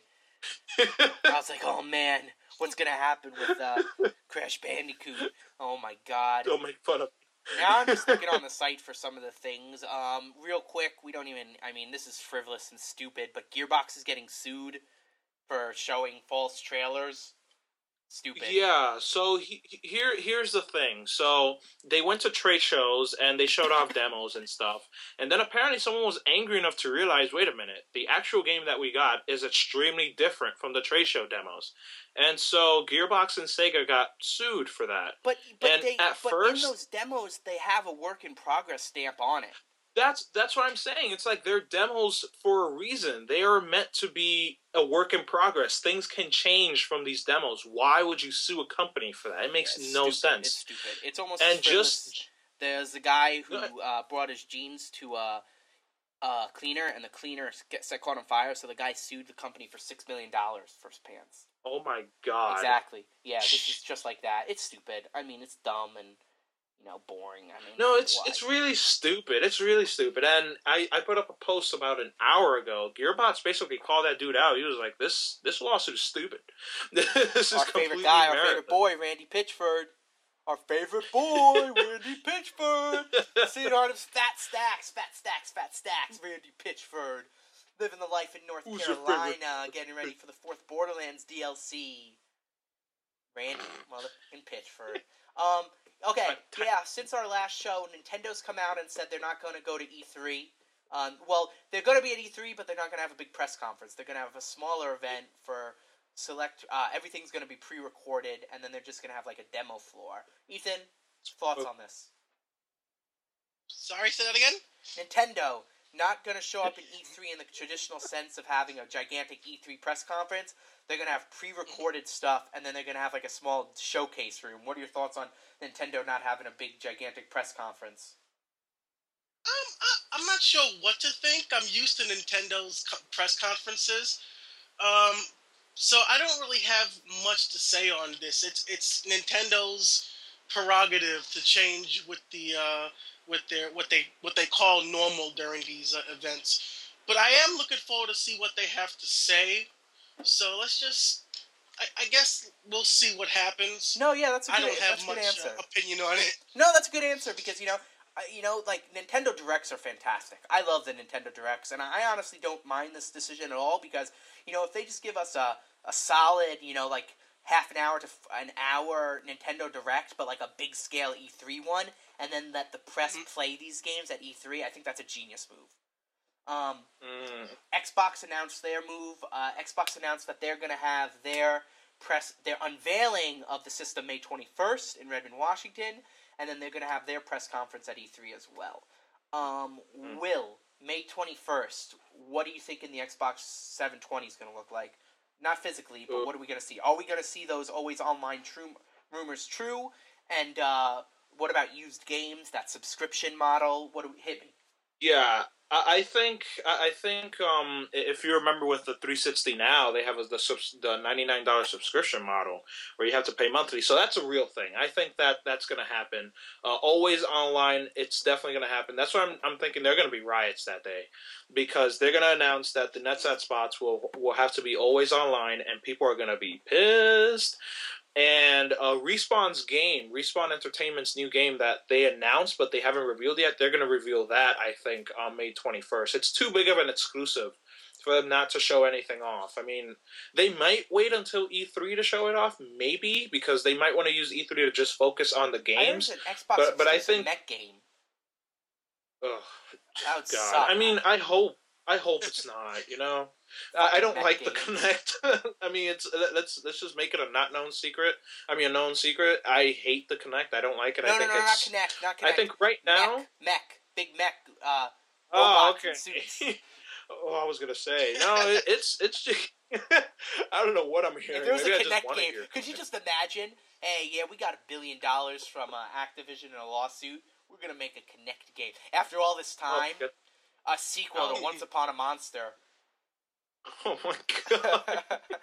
I was like, oh man, what's gonna happen with uh, Crash Bandicoot? Oh my god. Don't make fun of Now I'm just looking on the site for some of the things. Um, real quick, we don't even. I mean, this is frivolous and stupid, but Gearbox is getting sued for showing false trailers. Stupid. Yeah, so he, here here's the thing. So they went to trade shows and they showed off demos and stuff. And then apparently someone was angry enough to realize, wait a minute, the actual game that we got is extremely different from the trade show demos. And so Gearbox and Sega got sued for that. But but and they at but first, in those demos they have a work in progress stamp on it. That's that's what I'm saying. It's like they're demos for a reason. They are meant to be a work in progress. Things can change from these demos. Why would you sue a company for that? It makes Yeah, no stupid. sense. It's stupid. It's almost and frivolous. just There's a guy who uh, brought his jeans to a, a cleaner, and the cleaner get set caught on fire. So the guy sued the company for six million dollars for his pants. Oh my god! Exactly. Yeah, this is just like that. It's stupid. I mean, it's dumb and. You know, boring. I mean, no, it's what? it's really stupid. It's really stupid. And I, I put up a post about an hour ago. Gearbox basically called that dude out. He was like, "This this lawsuit is stupid. This is our favorite guy, our favorite boy, Randy Pitchford. Our favorite boy, Randy Pitchford. Sweetheart of fat stacks, fat stacks, fat stacks. Randy Pitchford, living the life in North Who's Carolina, getting ready for the fourth Borderlands D L C. Randy motherfucking Pitchford. Um. Okay, yeah, since our last show, Nintendo's come out and said they're not going to go to E three. Um, well, they're going to be at E three, but they're not going to have a big press conference. They're going to have a smaller event for select... Uh, everything's going to be pre-recorded, and then they're just going to have, like, a demo floor. Ethan, thoughts on this? Sorry, say that again? Nintendo, not going to show up in E three in the traditional sense of having a gigantic E three press conference. They're going to have pre-recorded stuff, and then they're going to have, like, a small showcase room. What are your thoughts on Nintendo not having a big, gigantic press conference? Um, I, I'm not sure what to think. I'm used to Nintendo's co- press conferences. Um, so I don't really have much to say on this. It's it's Nintendo's prerogative to change with the uh, with their what they what they call normal during these uh, events. But I am looking forward to see what they have to say. So let's just, I, I guess we'll see what happens. No, yeah, that's a good, I don't have that's a good much answer. Uh, opinion on it. No, that's a good answer because, you know, uh, you know, like, Nintendo Directs are fantastic. I love the Nintendo Directs, and I honestly don't mind this decision at all because, you know, if they just give us a, a solid, you know, like, half an hour to f- an hour Nintendo Direct, but, like, a big-scale E three one, and then let the press mm-hmm. play these games at E three, I think that's a genius move. Um, mm. Xbox announced their move. Uh, Xbox announced that they're going to have their press, their unveiling of the system May twenty-first in Redmond, Washington, and then they're going to have their press conference at E three as well. Um, mm. Will, May twenty-first, what do you think in the Xbox seven twenty is going to look like? Not physically, but what are we going to see? Are we going to see those always online true rumors true? And uh, what about used games, that subscription model? What do we, hit me? Yeah. I think I think um, if you remember with the three sixty now, they have the the ninety-nine dollars subscription model where you have to pay monthly. So that's a real thing. I think that that's going to happen. Uh, always online, it's definitely going to happen. That's why I'm I'm thinking they're going to be riots that day because they're going to announce that the NetSat spots will will have to be always online, and people are going to be pissed. And uh, Respawn's game, Respawn Entertainment's new game that they announced but they haven't revealed yet, they're going to reveal that, I think, on May twenty-first. It's too big of an exclusive for them not to show anything off. I mean, they might wait until E three to show it off, maybe, because they might want to use E three to just focus on the games. I an Xbox but, but I think mech game. Oh, that would God. suck. I mean, I hope. I hope it's not, you know. I don't like the Kinect. I mean, it's let's let's just make it a not known secret. I mean, a known secret. I hate the Kinect. I don't like it. No, I think no, no, it's, not Kinect, not Kinect. I think right now, mech, mech big mech. Uh, oh, okay. And suits. Oh, I was gonna say no. It, it's it's just I don't know what I'm hearing. If there was Maybe a I just Kinect game, hear could you just imagine? Hey, yeah, we got a billion dollars from uh, Activision in a lawsuit. We're gonna make a Kinect game. After all this time, oh, a sequel oh. to Once Upon a Monster. Oh my god.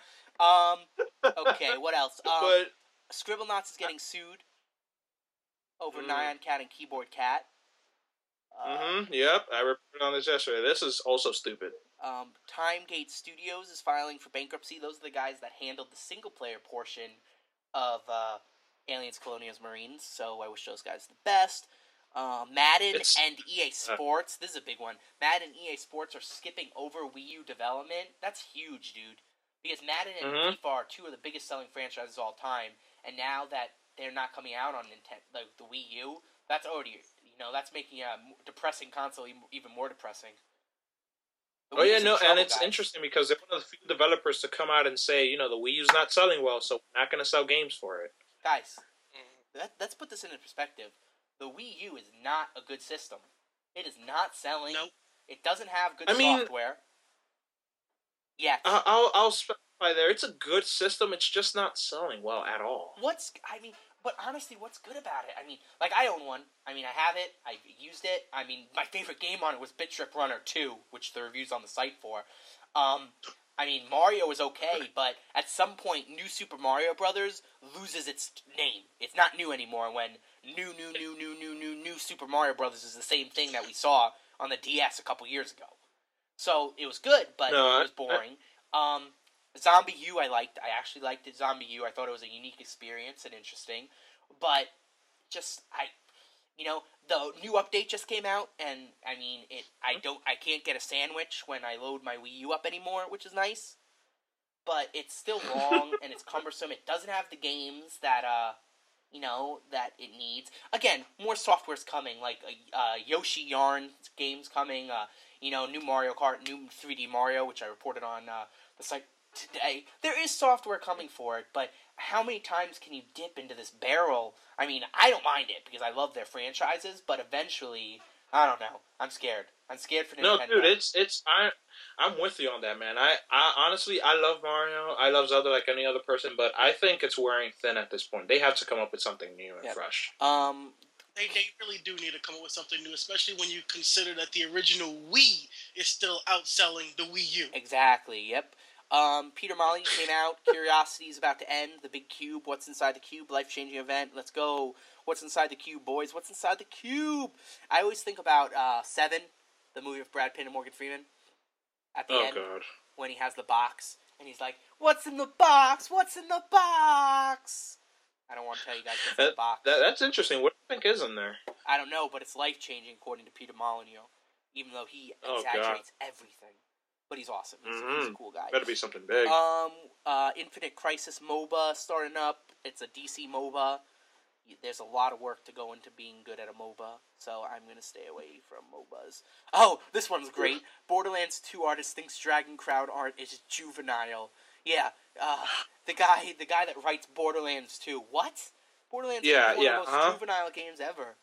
um. Okay. What else? Um, but Scribblenauts is getting sued over mm. Nyan Cat and Keyboard Cat. Uh, mm-hmm. Yep. I reported on this yesterday. This is also stupid. Um, Timegate Studios is filing for bankruptcy. Those are the guys that handled the single player portion of uh, Aliens Colonials Marines. So I wish those guys the best. Uh, Madden it's, and E A Sports. Uh, this is a big one. Madden and E A Sports are skipping over Wii U development. That's huge, dude. Because Madden and Mhm. FIFA are two of the biggest selling franchises of all time, and now that they're not coming out on Nintendo, like the Wii U, that's already, you know, that's making a m- depressing console e- even more depressing. The Oh Wii yeah, U's in no, and trouble, it's guys. interesting because they're one of the few developers to come out and say, you know, the Wii U's not selling well, so we're not going to sell games for it. Guys, let, let's put this into perspective. The Wii U is not a good system. It is not selling. Nope. It doesn't have good I mean- software. Yet. I- I'll I'll specify there. It's a good system. It's just not selling well at all. What's, I mean, but honestly, what's good about it? I mean, like, I own one. I mean, I have it. I used it. I mean, my favorite game on it was Bit Trip Runner two, which the review's on the site for. Um, I mean, Mario is okay, but at some point, New Super Mario Brothers loses its name. It's not new anymore when new, new, new, new, new, new, new Super Mario Brothers is the same thing that we saw on the D S a couple years ago. So, it was good, but No, it was boring. Um, Zombie U I liked. I actually liked it, Zombie U. I thought it was a unique experience and interesting. But, just, I... You know, the new update just came out, and, I mean, it. I don't... I can't get a sandwich when I load my Wii U up anymore, which is nice. But it's still long, and it's cumbersome. It doesn't have the games that, uh... You know, that it needs. Again, more software's coming, like uh, Yoshi Yarn games coming, uh, you know, new Mario Kart, new three D Mario, which I reported on uh, the site today. There is software coming for it, but how many times can you dip into this barrel? I mean, I don't mind it, because I love their franchises, but eventually, I don't know. I'm scared. I'm scared for No, Nintendo. dude, it's it's I I'm with you on that, man. I, I honestly I love Mario. I love Zelda like any other person, but I think it's wearing thin at this point. They have to come up with something new and Yep. fresh. Um, They, they really do need to come up with something new, especially when you consider that the original Wii is still outselling the Wii U. Exactly, yep. Um, Peter Molly came out. Curiosity is about to end. The big cube. What's inside the cube? Life-changing event. Let's go. What's inside the cube, boys? What's inside the cube? I always think about uh, Seven, the movie with Brad Pitt and Morgan Freeman. At the Oh end, god. when he has the box, and he's like, "What's in the box? What's in the box?" I don't want to tell you guys what's in the That, box. that, that's interesting. What do you think is in there? I don't know, but it's life-changing according to Peter Molyneux, even though he Oh, God. exaggerates everything. But he's awesome. He's, he's a Mhm. cool guy. Better be something big. Um, uh, Infinite Crisis MOBA starting up. It's a D C MOBA. There's a lot of work to go into being good at a MOBA, so I'm gonna stay away from MOBAs. Oh, this one's great. Borderlands two artist thinks Dragon Crowd art is juvenile. Yeah, uh, the guy, the guy that writes Borderlands two. What? Borderlands Yeah, two is one yeah, of the most huh? juvenile games ever.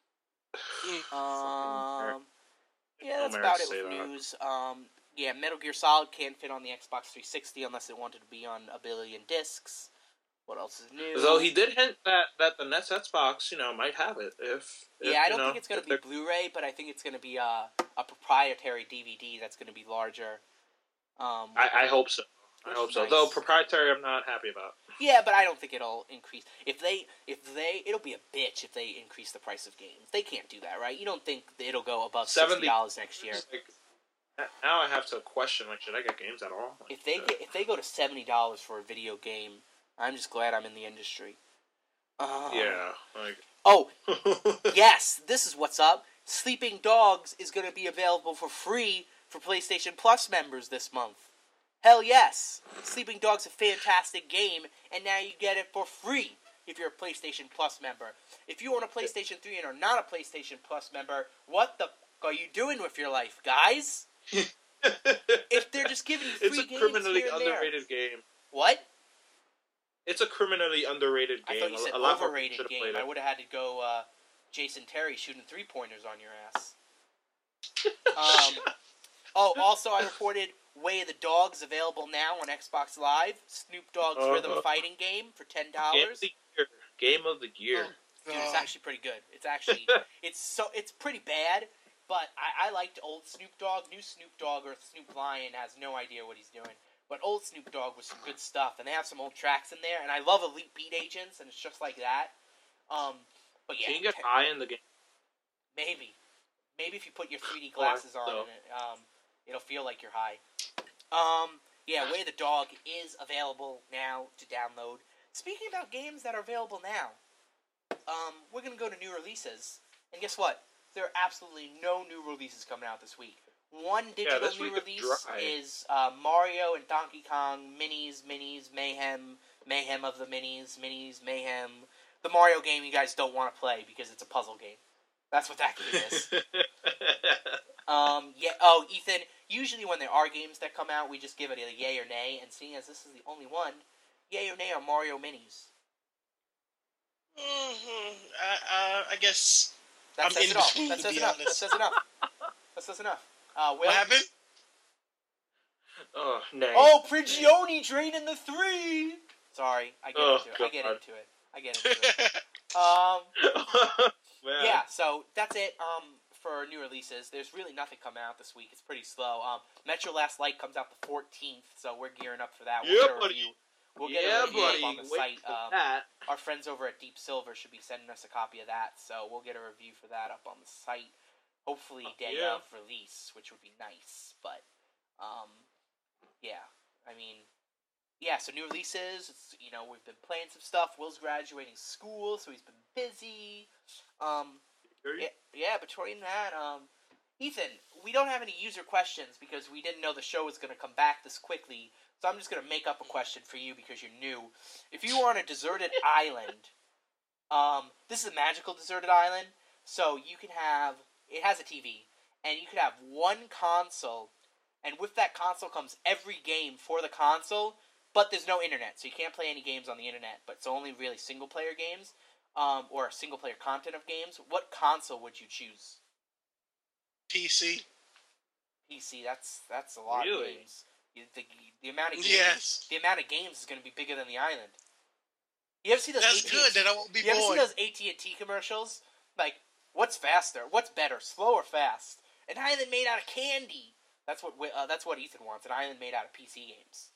Um, yeah, How that's Merrick about it say with that. news. Um, yeah, Metal Gear Solid can't fit on the Xbox three sixty unless it wanted to be on a billion discs. What else is new? Though he did hint that, that the next Xbox, you know, might have it if. if Yeah, I you don't know, think it's going to if be they're- Blu-ray, but I think it's going to be a, a proprietary D V D that's going to be larger. Um, I, I hope so. I Which hope is so. nice. Though proprietary, I'm not happy about. yeah, but I don't think it'll increase. If they, if they, it'll be a bitch if they increase the price of games. They can't do that, right? You don't think that it'll go above sixty seventy dollars next year? Like, now I have to question, like, should I get games at all? Like, If they uh, get, if they go to seventy dollars for a video game, I'm just glad I'm in the industry. Um, yeah, like. Oh, yes, this is what's up. Sleeping Dogs is going to be available for free for PlayStation Plus members this month. Hell yes. Sleeping Dogs a fantastic game, and now you get it for free if you're a PlayStation Plus member. If you own a PlayStation three and are not a PlayStation Plus member, what the f*** are you doing with your life, guys? If they're just giving you free It's a games criminally here and there. underrated game. What? It's a criminally underrated game. I thought you said a lot more overrated people should've game. played I it. would have had to go uh, Jason Terry shooting three-pointers on your ass. Um, oh, also I reported Way of the Dogs available now on Xbox Live. Snoop Dogg's Uh-huh. rhythm fighting game for ten Game of dollars. the year. Game of the year. Dude, it's actually pretty good. It's actually it's so it's pretty bad, but I, I liked old Snoop Dogg. New Snoop Dogg or Snoop Lion has no idea what he's doing. But old Snoop Dogg was some good stuff, and they have some old tracks in there. And I love Elite Beat Agents, and it's just like that. Um, but yeah, Can you get te- high in the game? maybe, maybe if you put your three D Oh, I glasses on, so. and it, um, it'll feel like you're high. Um, yeah, Way of the Dog is available now to download. Speaking about games that are available now, um, we're gonna go to new releases, and guess what? There are absolutely no new releases coming out this week. One Yeah, digital this new week is release dry. is uh, Mario and Donkey Kong Minis, Minis, Mayhem, Mayhem of the Minis, Minis, Mayhem. The Mario game you guys don't want to play because it's a puzzle game. That's what that game is. um, yeah. Oh, Ethan. Usually when there are games that come out, we just give it a yay or nay. And seeing as this is the only one, yay or nay on Mario Minis. Mm-hmm. I, uh, I guess That I'm says in it all. between, That to says be enough. That honest. says enough. That says enough. Uh, Will? What happened? Oh, nay. Oh, Prigioni draining the three. Sorry, I get Oh, into it. I get God. into it. I get into it. Um, Man. yeah. So that's it. Um, for new releases, there's really nothing coming out this week. It's pretty slow. Um, Metro Last Light comes out the fourteenth, so we're gearing up for that. We'll Yeah, get a buddy. review. We'll get yeah, a review buddy. up on the Wait site. for Um, that. our friends over at Deep Silver should be sending us a copy of that, so we'll get a review for that up on the site. Hopefully, day yeah. of release, which would be nice. But, um, yeah, I mean, yeah. So new releases. It's, you know, we've been playing some stuff. Will's graduating school, so he's been busy. Um, yeah, yeah. Between that, um, Ethan, we don't have any user questions because we didn't know the show was going to come back this quickly. So I'm just going to make up a question for you because you're new. If you were on a deserted island, um, this is a magical deserted island, so you can have, it has a T V, and you could have one console, and with that console comes every game for the console, but there's no internet, so you can't play any games on the internet, but it's only really single-player games, um, or single-player content of games. What console would you choose? P C. P C, that's that's a lot Really? of games. The, the, the amount of games, Yes. the amount of games is going to be bigger than the island. You ever see those? That's A T and T good. Then I won't be You ever see bored. those A T and T commercials? Like, what's faster? What's better, slow or fast? An island made out of candy. That's what uh, that's what Ethan wants. An island made out of P C games.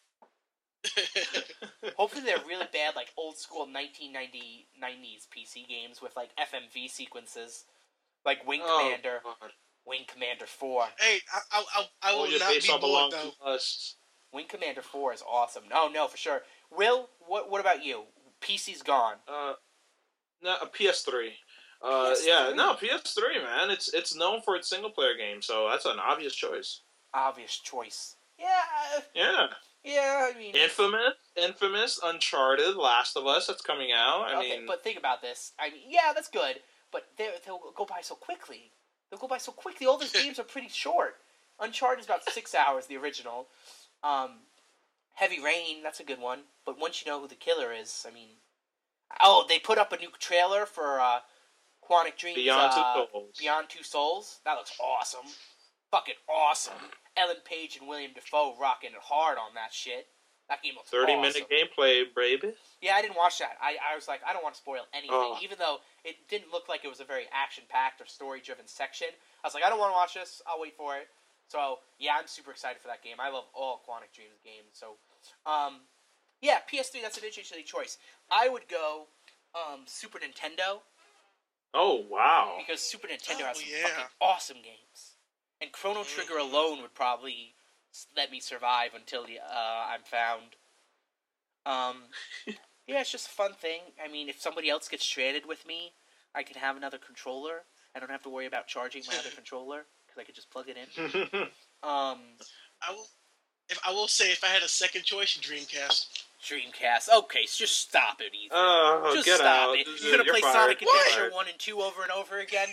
Hopefully, they're really bad, like old school nineteen nineties P C games with like F M V sequences, like Wing Oh, Commander, God. Wing Commander Four. Hey, I, I, I, I All will your not base be all bored belong though. to us. Wing Commander Four is awesome. No, no, for sure. Will, what what about you? P C's gone. Uh, no, a P S three. Uh, P S three? yeah, no, P S three, man. It's it's known for its single player game, so that's an obvious choice. Obvious choice. Yeah, Yeah, yeah. I mean, Infamous, Infamous, Uncharted, Last of Us. That's coming out. I okay, mean, but think about this. I mean, yeah, that's good, but they they'll go by so quickly. They'll go by so quickly. All those games are pretty short. Uncharted is about six hours, the original. Um, Heavy Rain, that's a good one. But once you know who the killer is, I mean, oh, they put up a new trailer for uh, Quantic Dreams. Beyond Two uh, Souls. Beyond Two Souls. That looks awesome. Fucking awesome. Ellen Page and William Dafoe rocking it hard on that shit. That game looks thirty awesome. minute gameplay, baby. Yeah, I didn't watch that. I, I was like, I don't want to spoil anything. Oh. Even though it didn't look like it was a very action-packed or story-driven section. I was like, I don't want to watch this. I'll wait for it. So, yeah, I'm super excited for that game. I love all Quantic Dreams games. So, um, yeah, P S three, that's an interesting choice. I would go um, Super Nintendo. Oh wow! Because Super Nintendo Oh, has some yeah. fucking awesome games. And Chrono Trigger Mhm. alone would probably s- let me survive until the, uh, I'm found. Um, yeah, it's just a fun thing. I mean, if somebody else gets stranded with me, I can have another controller. I don't have to worry about charging my other controller because I could just plug it in. Um, I will. If I will say, if I had a second choice, Dreamcast. Dreamcast. Okay, so just stop it, Ethan. oh, just get stop out! it. You're gonna play fired. Sonic You're Adventure fired. one and two over and over again.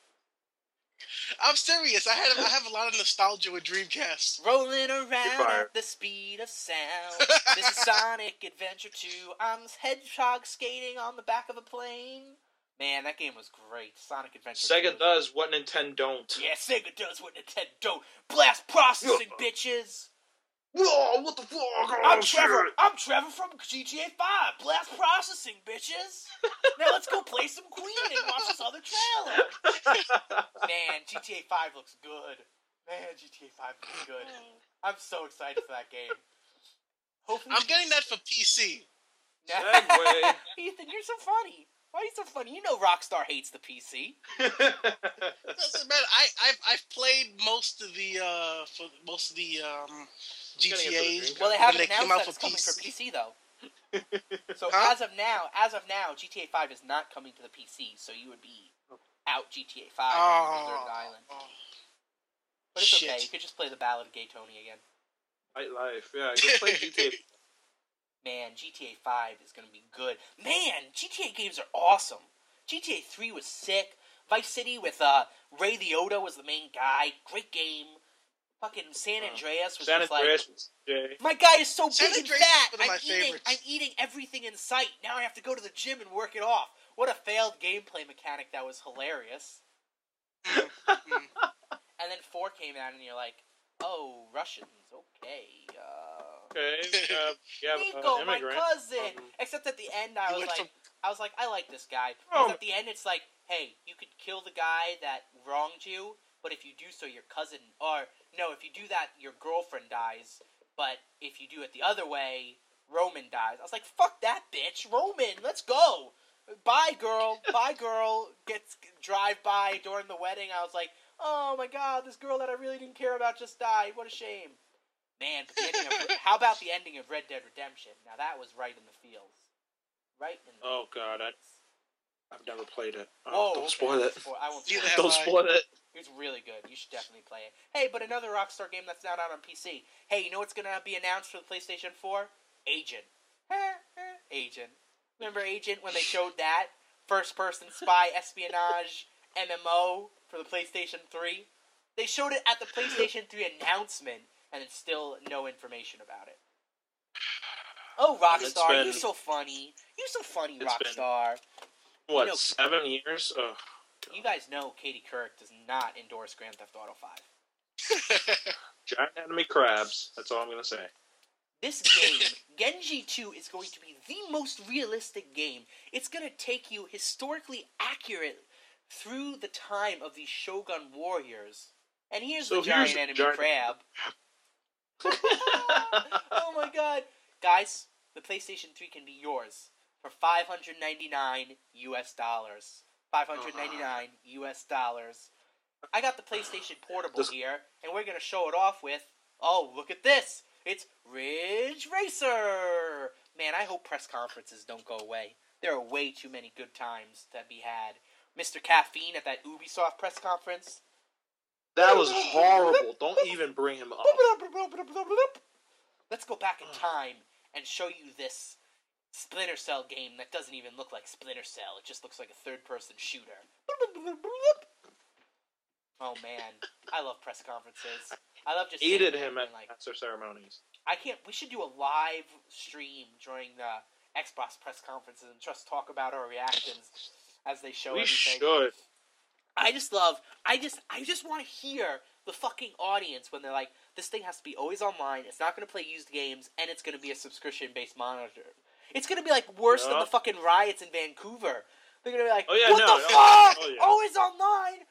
I'm serious. I had. I have a lot of nostalgia with Dreamcast. Rolling around fired. at the speed of sound. This is Sonic Adventure two. I'm hedgehog skating on the back of a plane. Man, that game was great. Sonic Adventure two. Sega does what Nintendo don't. Yeah, Sega does what Nintendo don't. Blast processing, bitches. Whoa! What the fuck? Oh, I'm shit. Trevor. I'm Trevor from G T A five. Blast processing, bitches. Now let's go play some Queen and watch this other trailer. Man, G T A five looks good. Man, G T A five looks good. I'm so excited for that game. Hopefully, I'm getting that for P C. Segway. Ethan, you're so funny. Why are you so funny? You know Rockstar hates the P C. Doesn't matter. I I've, I've played most of the uh for most of the um G Getting T it for the As. Dreamcast. Well, they when haven't they came announced out that for it's coming P C. for P C though. So Huh? as of now, as of now, G T A five is not coming to the P C. So you would be out G T A five on Oh. Deserted Island. But But it's Shit. okay. You could just play the Ballad of Gay Tony again. White Life. Yeah, just play G T A. Man, G T A five is going to be good. Man, G T A games are awesome. G T A three was sick. Vice City with uh, Ray Liotta was the main guy. Great game. Fucking San Andreas was San just Andreas like... was Jay. My guy is so San big and Andreas is fat. one of I'm my eating, favorites. I'm eating everything in sight. Now I have to go to the gym and work it off. What a failed gameplay mechanic that was hilarious. Mm, mm. And then four came out and you're like, oh, Russians, okay. Uh... Okay. Uh, yeah, Nico, uh, my immigrant. cousin. Um, Except at the end, I You was went like, from- I was like, I like this guy. Oh. Because at the end, it's like, hey, you could kill the guy that wronged you, but if you do so, your cousin, or no, if you do that, your girlfriend dies. But if you do it the other way, Roman dies. I was like, fuck that bitch, Roman, let's go. Bye, girl. Bye, girl. Gets drive by during the wedding. I was like, oh my god, this girl that I really didn't care about just died. What a shame. Man, but the ending of, how about the ending of Red Dead Redemption? Now that was right in the feels. Right in the Oh god, I, I've never played it. Oh, Whoa, don't okay, spoil I it. won't spoil- I won't spoil Neither it. have Don't I. spoil it. It's really good. You should definitely play it. Hey, but another Rockstar game that's not out on P C. Hey, you know what's gonna be announced for the PlayStation four? Agent. Agent. Remember Agent when they showed that first-person spy espionage M M O for the PlayStation three? They showed it at the PlayStation three announcement, and it's still no information about it. Oh, It's Rockstar, been- you're so funny. You're so funny, It's been- Rockstar. What, You know- seven years? Ugh. You guys know Katie Couric does not endorse Grand Theft Auto five. Giant enemy crabs. That's all I'm gonna say. This game, Genji two, is going to be the most realistic game. It's going to take you historically accurate through the time of these Shogun warriors. And here's So the giant here's the enemy giant- crab. Oh my god. Guys, the PlayStation three can be yours for five hundred ninety-nine U S dollars. five hundred ninety-nine U S dollars. I got the PlayStation Portable This- here, and we're going to show it off with, oh, look at this. It's Ridge Racer! Man, I hope press conferences don't go away. There are way too many good times to be had. Mister Caffeine at that Ubisoft press conference. That was horrible. Don't even bring him up. Let's go back in time and show you this Splinter Cell game that doesn't even look like Splinter Cell. It just looks like a third-person shooter. Oh man, I love press conferences. I love just Hated sitting there him and at like, master ceremonies. I can't. We should do a live stream during the Xbox press conferences and just talk about our reactions as they show We everything. should. I just love. I just. I just want to hear the fucking audience when they're like, "This thing has to be always online. It's not going to play used games, and it's going to be a subscription-based monitor. It's going to be like worse than Yeah. the fucking riots in Vancouver. They're going to be like, Oh, yeah, what no, the no. fuck? Oh, yeah. Always online?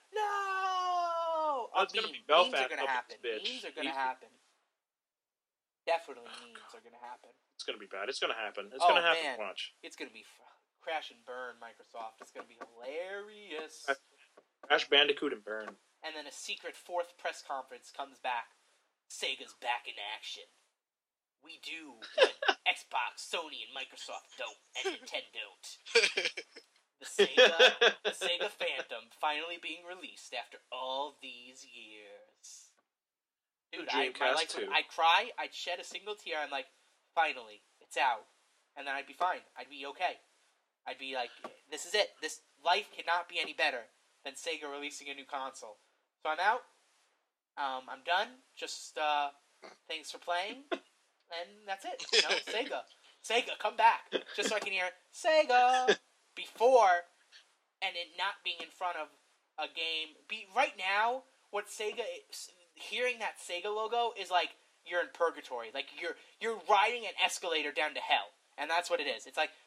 No. Oh, it's Uh, gonna meme- be Belfast Memes are going to up happen. this bitch. Memes are going to Easy. happen. Definitely, memes are going to happen. It's gonna be bad. It's gonna happen. It's Oh, gonna happen. man. Watch. It's going to be f- crash and burn. Microsoft. It's going to be hilarious. Crash Bandicoot and Burn. And then a secret fourth press conference comes back. Sega's back in action. We do what Xbox, Sony, and Microsoft don't, and Nintendo don't. The Sega, the Sega Phantom finally being released after all these years. Dude, I, my, Dreamcast like, two. I'd cry, I'd shed a single tear, I'm like, finally, it's out. And then I'd be fine. I'd be okay. I'd be like, this is it. This life cannot be any better than Sega releasing a new console. So I'm out. Um, I'm done. Just, uh, thanks for playing. And that's it. You know, Sega. Sega, come back. Just so I can hear Sega before, and it not being in front of a game. Be right now, what Sega is, hearing that Sega logo is like you're in purgatory. Like you're you're riding an escalator down to hell. And that's what it is. It's like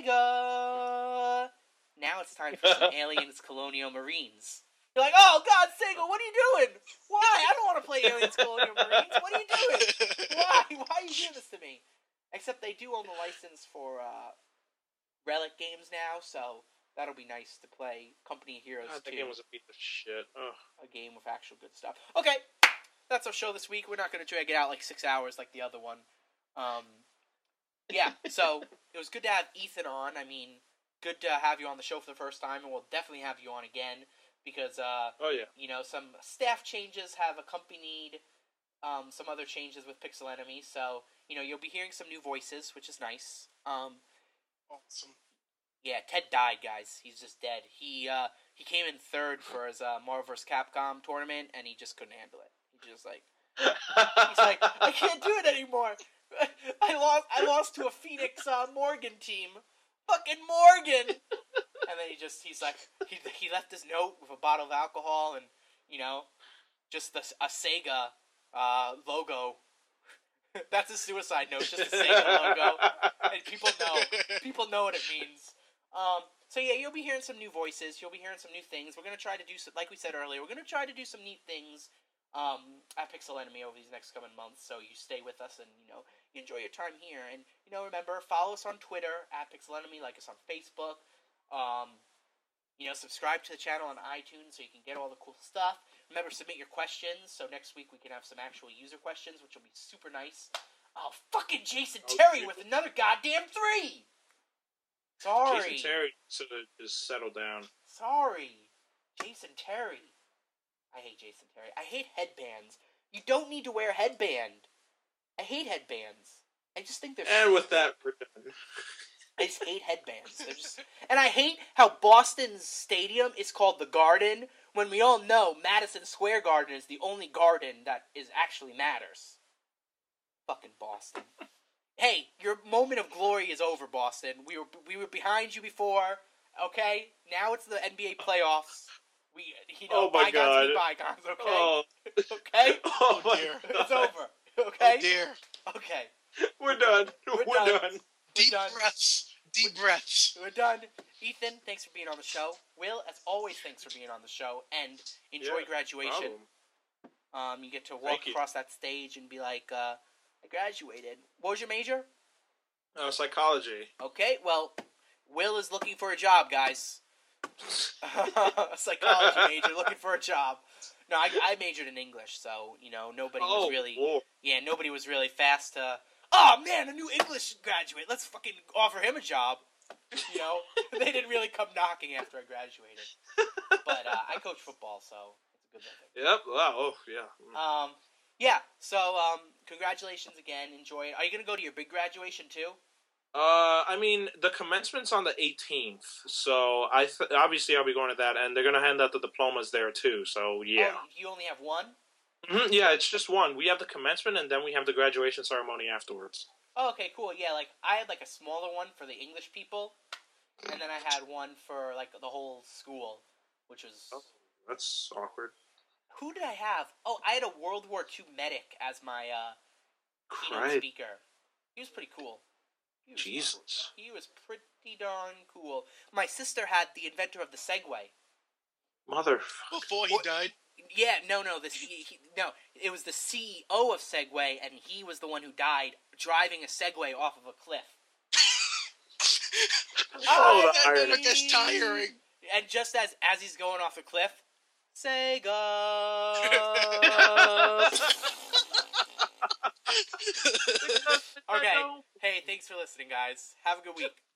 Sega. Now it's time for some Aliens Colonial Marines. You're like, oh God, Sega, what are you doing? Why? I don't want to play Aliens Colonial Marines. What are you doing? Why? Why are you doing this to me? Except they do own the license for uh, Relic Games now, so that'll be nice to play Company of Heroes God, that two, game was a piece of shit. Ugh. a game with actual good stuff. Okay, that's our show this week. We're not going to drag it out like six hours like the other one. Um, yeah, so it was good to have Ethan on. I mean, good to have you on the show for the first time, and we'll definitely have you on again. because uh, Oh yeah. you know, some staff changes have accompanied um, some other changes with Pixel Enemy. So you know, you'll be hearing some new voices, which is nice. Um, Awesome. yeah, Ted died, guys. He's just dead. He uh, he came in third for his uh, Marvel versus. Capcom tournament, and he just couldn't handle it. He just like he's like, I can't do it anymore. I lost. I lost to a Phoenix uh, Morgan team. Fucking Morgan. And then he just he's like he he left his note with a bottle of alcohol and you know just the, a Sega uh, logo. That's a suicide note. Just a Sega logo, and people know people know what it means. Um, so yeah, you'll be hearing some new voices. You'll be hearing some new things. We're gonna try to do some, like we said earlier. We're gonna try to do some neat things um, at Pixel Enemy over these next coming months. So you stay with us and you know you enjoy your time here. And you know remember follow us on Twitter at Pixel Enemy, like us on Facebook. Um, you know subscribe to the channel on iTunes so you can get all the cool stuff. Remember submit your questions. So next week we can have some actual user questions, which will be super nice. Oh fucking Jason Okay. Terry with another goddamn three. Sorry. Jason Terry should just settle down. Sorry. Jason Terry. I hate Jason Terry. I hate headbands. You don't need to wear a headband. I hate headbands. I just think they're And with stupid. that, we're done. I just hate headbands. They're just... And I hate how Boston's stadium is called the Garden, when we all know Madison Square Garden is the only garden that is actually matters. Fucking Boston. Hey, your moment of glory is over, Boston. We were we were behind you before, okay? Now it's the N B A playoffs. We, you know, Oh my bygones God. be bygones, okay? Oh, Okay? oh my dear. God. It's over, okay? Oh dear. Okay, We're done. We're, We're done. done. Deep done. breaths. Deep breaths. we're done. Ethan, thanks for being on the show. Will, as always, thanks for being on the show. And enjoy Yeah, graduation. Problem. Um, you get to walk Thank you. across that stage and be like, uh, I graduated. What was your major? Oh, psychology. Okay, well, Will is looking for a job, guys. A psychology major looking for a job. No, I, I majored in English, so, you know, nobody Oh, was really... Lord. Yeah, nobody was really fast to... Oh, man, a new English graduate. Let's fucking offer him a job. You know? They didn't really come knocking after I graduated. But uh, I coach football, so it's a good thing. Yep. Wow. Oh, yeah. Mm. Um, yeah, so, um, congratulations again. Enjoy it. Are you going to go to your big graduation, too? Uh, I mean, the commencement's on the eighteenth, so I th- obviously I'll be going to that, and they're gonna hand out the diplomas there too. So yeah, Oh, you only have one? Mhm, yeah, it's just one. We have the commencement, and then we have the graduation ceremony afterwards. Oh, okay, cool. Yeah, like, I had, like, a smaller one for the English people, and then I had one for, like, the whole school, which was... Oh. That's awkward. Who did I have? Oh, I had a World War Two medic as my, uh, keynote Christ, speaker. He was pretty cool. He was Jesus. He was pretty darn cool. My sister had the inventor of the Segway. Mother. Before he What? died. Yeah, no, no, this he, he, no, it was the C E O of Segway, and he was the one who died driving a Segway off of a cliff. Oh, that the never irony. gets tiring. And just as as he's going off the cliff, Sega. Okay. Hey, thanks for listening, guys. Have a good week.